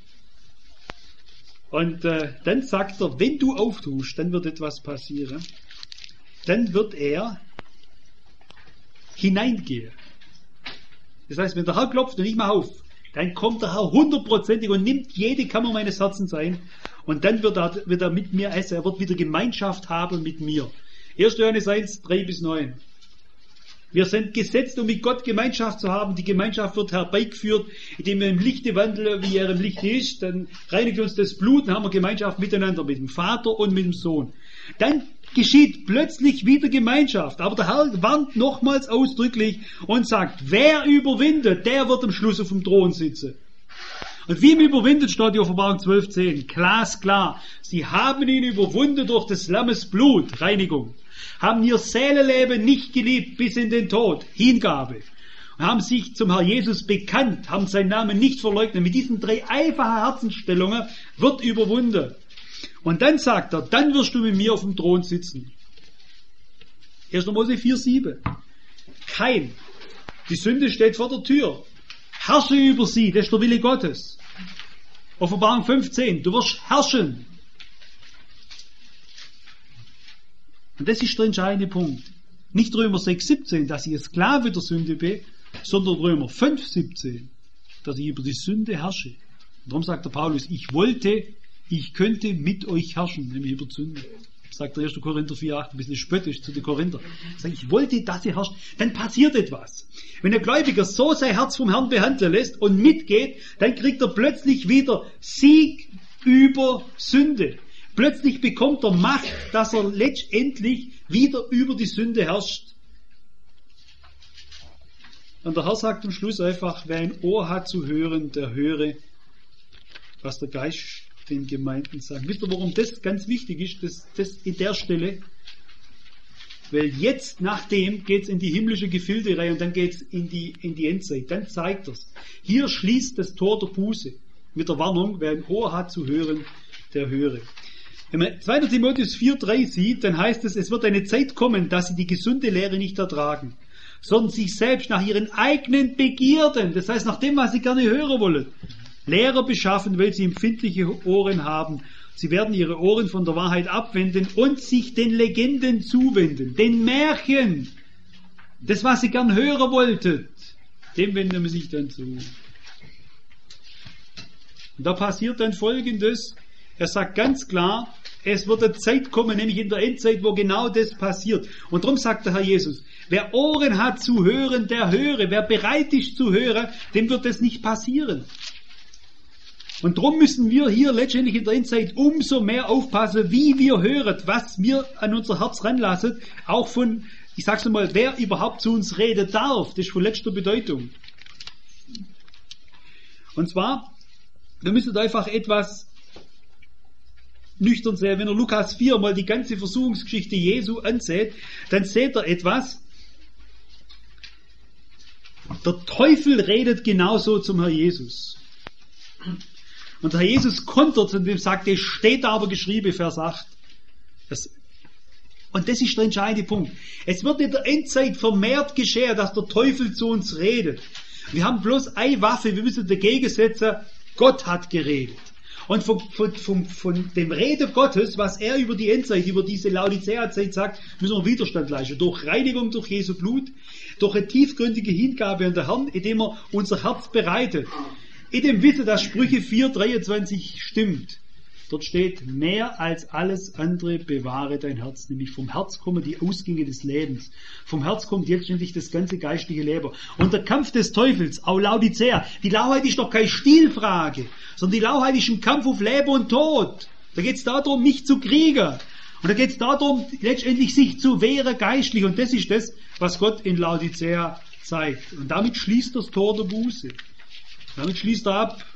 Und äh, dann sagt er, wenn du auftust, dann wird etwas passieren. Dann wird er hineingehen. Das heißt, wenn der Herr klopft und ich mache auf, dann kommt der Herr hundertprozentig und nimmt jede Kammer meines Herzens ein. Und dann wird er, wird er mit mir essen. Er wird wieder Gemeinschaft haben mit mir. erster Johannes eins, drei bis neun. Wir sind gesetzt, um mit Gott Gemeinschaft zu haben. Die Gemeinschaft wird herbeigeführt, indem wir im Lichte wandeln, wie er im Lichte ist. Dann reinigt uns das Blut, dann haben wir Gemeinschaft miteinander, mit dem Vater und mit dem Sohn. Dann geschieht plötzlich wieder Gemeinschaft. Aber der Herr warnt nochmals ausdrücklich und sagt, wer überwindet, der wird am Schluss auf dem Thron sitzen. Und wie ihm überwindet, steht die Offenbarung zwölf zehn. Glasklar. Sie haben ihn überwunden durch des Lammes Blut, Reinigung. Haben ihr Seelenleben nicht geliebt bis in den Tod, Hingabe. Und haben sich zum Herr Jesus bekannt, haben seinen Namen nicht verleugnet. Mit diesen drei einfachen Herzensstellungen wird überwunden. Und dann sagt er, dann wirst du mit mir auf dem Thron sitzen. erster Mose vier sieben. Kein. Die Sünde steht vor der Tür. Herrsche über sie, das ist der Wille Gottes. Offenbarung fünfzehn. Du wirst herrschen. Und das ist der entscheidende Punkt. Nicht Römer sechs siebzehn, dass ich ein Sklave der Sünde bin, sondern Römer fünf siebzehn, dass ich über die Sünde herrsche. Und darum sagt der Paulus, ich wollte, ich könnte mit euch herrschen, nämlich über die Sünde. Sagt der erster Korinther vier acht, ein bisschen spöttisch zu den Korinther. Sagt, ich wollte, dass ihr herrscht. Dann passiert etwas. Wenn der Gläubiger so sein Herz vom Herrn behandeln lässt und mitgeht, dann kriegt er plötzlich wieder Sieg über Sünde. Plötzlich bekommt er Macht, dass er letztendlich wieder über die Sünde herrscht. Und der Herr sagt am Schluss einfach, wer ein Ohr hat zu hören, der höre, was der Geist den Gemeinden sagt. Wisst ihr, warum das ganz wichtig ist, das, das in der Stelle? Weil jetzt, nachdem, geht es in die himmlische Gefildereihe und dann geht es in die, in die Endzeit. Dann zeigt es. Hier schließt das Tor der Buße mit der Warnung, wer ein Ohr hat zu hören, der höre. Wenn man zweiter Timotheus vier drei sieht, dann heißt es, es wird eine Zeit kommen, dass sie die gesunde Lehre nicht ertragen, sondern sich selbst nach ihren eigenen Begierden, das heißt nach dem, was sie gerne hören wollen, Lehrer beschaffen, weil sie empfindliche Ohren haben. Sie werden ihre Ohren von der Wahrheit abwenden und sich den Legenden zuwenden, den Märchen, das, was sie gern hören wollten, dem wenden wir sich dann zu. Und da passiert dann Folgendes, er sagt ganz klar, es wird eine Zeit kommen, nämlich in der Endzeit, wo genau das passiert. Und darum sagt der Herr Jesus, wer Ohren hat zu hören, der höre. Wer bereit ist zu hören, dem wird das nicht passieren. Und darum müssen wir hier letztendlich in der Endzeit umso mehr aufpassen, wie wir hören, was wir an unser Herz ranlassen, auch von, ich sag's mal, wer überhaupt zu uns reden darf. Das ist von letzter Bedeutung. Und zwar, wir müssen einfach etwas nüchtern sehen. Wenn er Lukas vier mal die ganze Versuchungsgeschichte Jesu ansieht, dann seht er etwas. Der Teufel redet genauso zum Herr Jesus. Und der Herr Jesus kontert und dem sagt, es steht aber geschrieben, Vers acht. Das, und das ist der entscheidende Punkt. Es wird in der Endzeit vermehrt geschehen, dass der Teufel zu uns redet. Wir haben bloß eine Waffe, wir müssen dagegen setzen, Gott hat geredet. Und von, von, von, von dem Rede Gottes, was er über die Endzeit, über diese Laodicea-Zeit sagt, müssen wir Widerstand leisten. Durch Reinigung durch Jesu Blut, durch eine tiefgründige Hingabe an den Herrn, indem er unser Herz bereitet. In dem Wissen, dass Sprüche vier dreiundzwanzig stimmt. Dort steht, mehr als alles andere bewahre dein Herz. Nämlich vom Herz kommen die Ausgänge des Lebens. Vom Herz kommt letztendlich das ganze geistliche Leben. Und der Kampf des Teufels, auch Laodicea, die Lauheit ist doch keine Stilfrage, sondern die Lauheit ist ein Kampf auf Leben und Tod. Da geht es darum, nicht zu kriegen. Und da geht es darum, letztendlich sich zu wehren geistlich. Und das ist das, was Gott in Laodicea zeigt. Und damit schließt das Tor der Buße. Damit schließt er ab.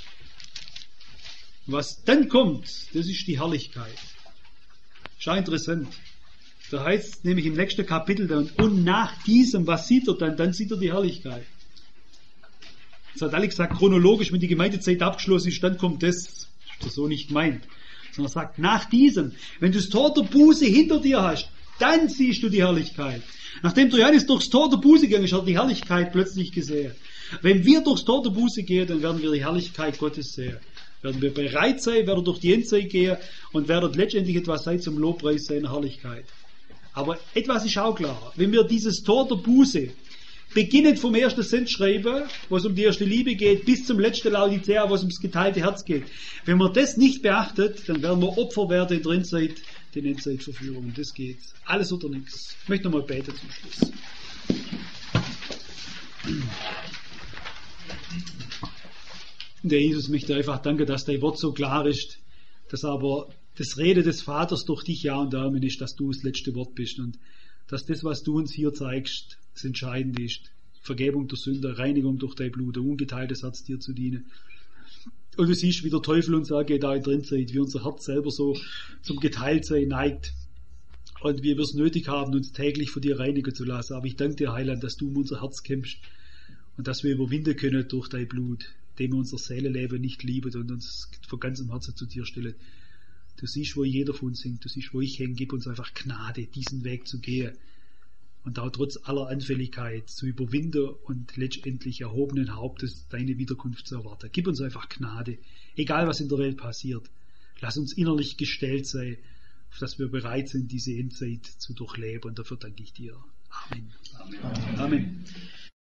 Was dann kommt, das ist die Herrlichkeit. Schau interessant. Da heißt es nämlich im nächsten Kapitel dann, und nach diesem, was sieht er dann? Dann sieht er die Herrlichkeit. Das hat alle gesagt, chronologisch, wenn die Gemeindezeit abgeschlossen ist, dann kommt das. Das ist das so nicht gemeint. Sondern er sagt, nach diesem, wenn du das Tor der Buße hinter dir hast, dann siehst du die Herrlichkeit. Nachdem der Johannes durchs Tor der Buße gegangen ist, hat er die Herrlichkeit plötzlich gesehen. Wenn wir durchs Tor der Buße gehen, dann werden wir die Herrlichkeit Gottes sehen. Werden wir bereit sein, werden durch die Endzeit gehen und werden letztendlich etwas sein zum Lobpreis seiner Herrlichkeit. Aber etwas ist auch klar. Wenn wir dieses Tor der Buße, beginnend vom ersten Sendschreiben, wo es um die erste Liebe geht, bis zum letzten Laodicea, wo es ums geteilte Herz geht. Wenn man das nicht beachtet, dann werden wir Opfer werden in der Endzeit, den Endzeitverführungen. Das geht. Alles oder nichts. Ich möchte nochmal beten zum Schluss. Der Jesus möchte einfach danken, dass dein Wort so klar ist, dass aber das Rede des Vaters durch dich Ja und Amen ist, dass du das letzte Wort bist und dass das, was du uns hier zeigst, das Entscheidende ist. Vergebung der Sünde, Reinigung durch dein Blut, ein ungeteiltes Herz dir zu dienen. Und du siehst, wie der Teufel uns angeht, da in der Endzeit, wie unser Herz selber so zum Geteiltsein neigt und wie wir es nötig haben, uns täglich von dir reinigen zu lassen. Aber ich danke dir, Heiland, dass du um unser Herz kämpfst und dass wir überwinden können durch dein Blut, dem wir unser Seelenleben nicht lieben und uns von ganzem Herzen zu dir stellen. Du siehst, wo jeder von uns hängt, du siehst, wo ich hänge, gib uns einfach Gnade, diesen Weg zu gehen und auch trotz aller Anfälligkeit zu überwinden und letztendlich erhobenen Hauptes deine Wiederkunft zu erwarten. Gib uns einfach Gnade, egal was in der Welt passiert. Lass uns innerlich gestellt sein, auf dass wir bereit sind, diese Endzeit zu durchleben und dafür danke ich dir. Amen. Amen. Amen.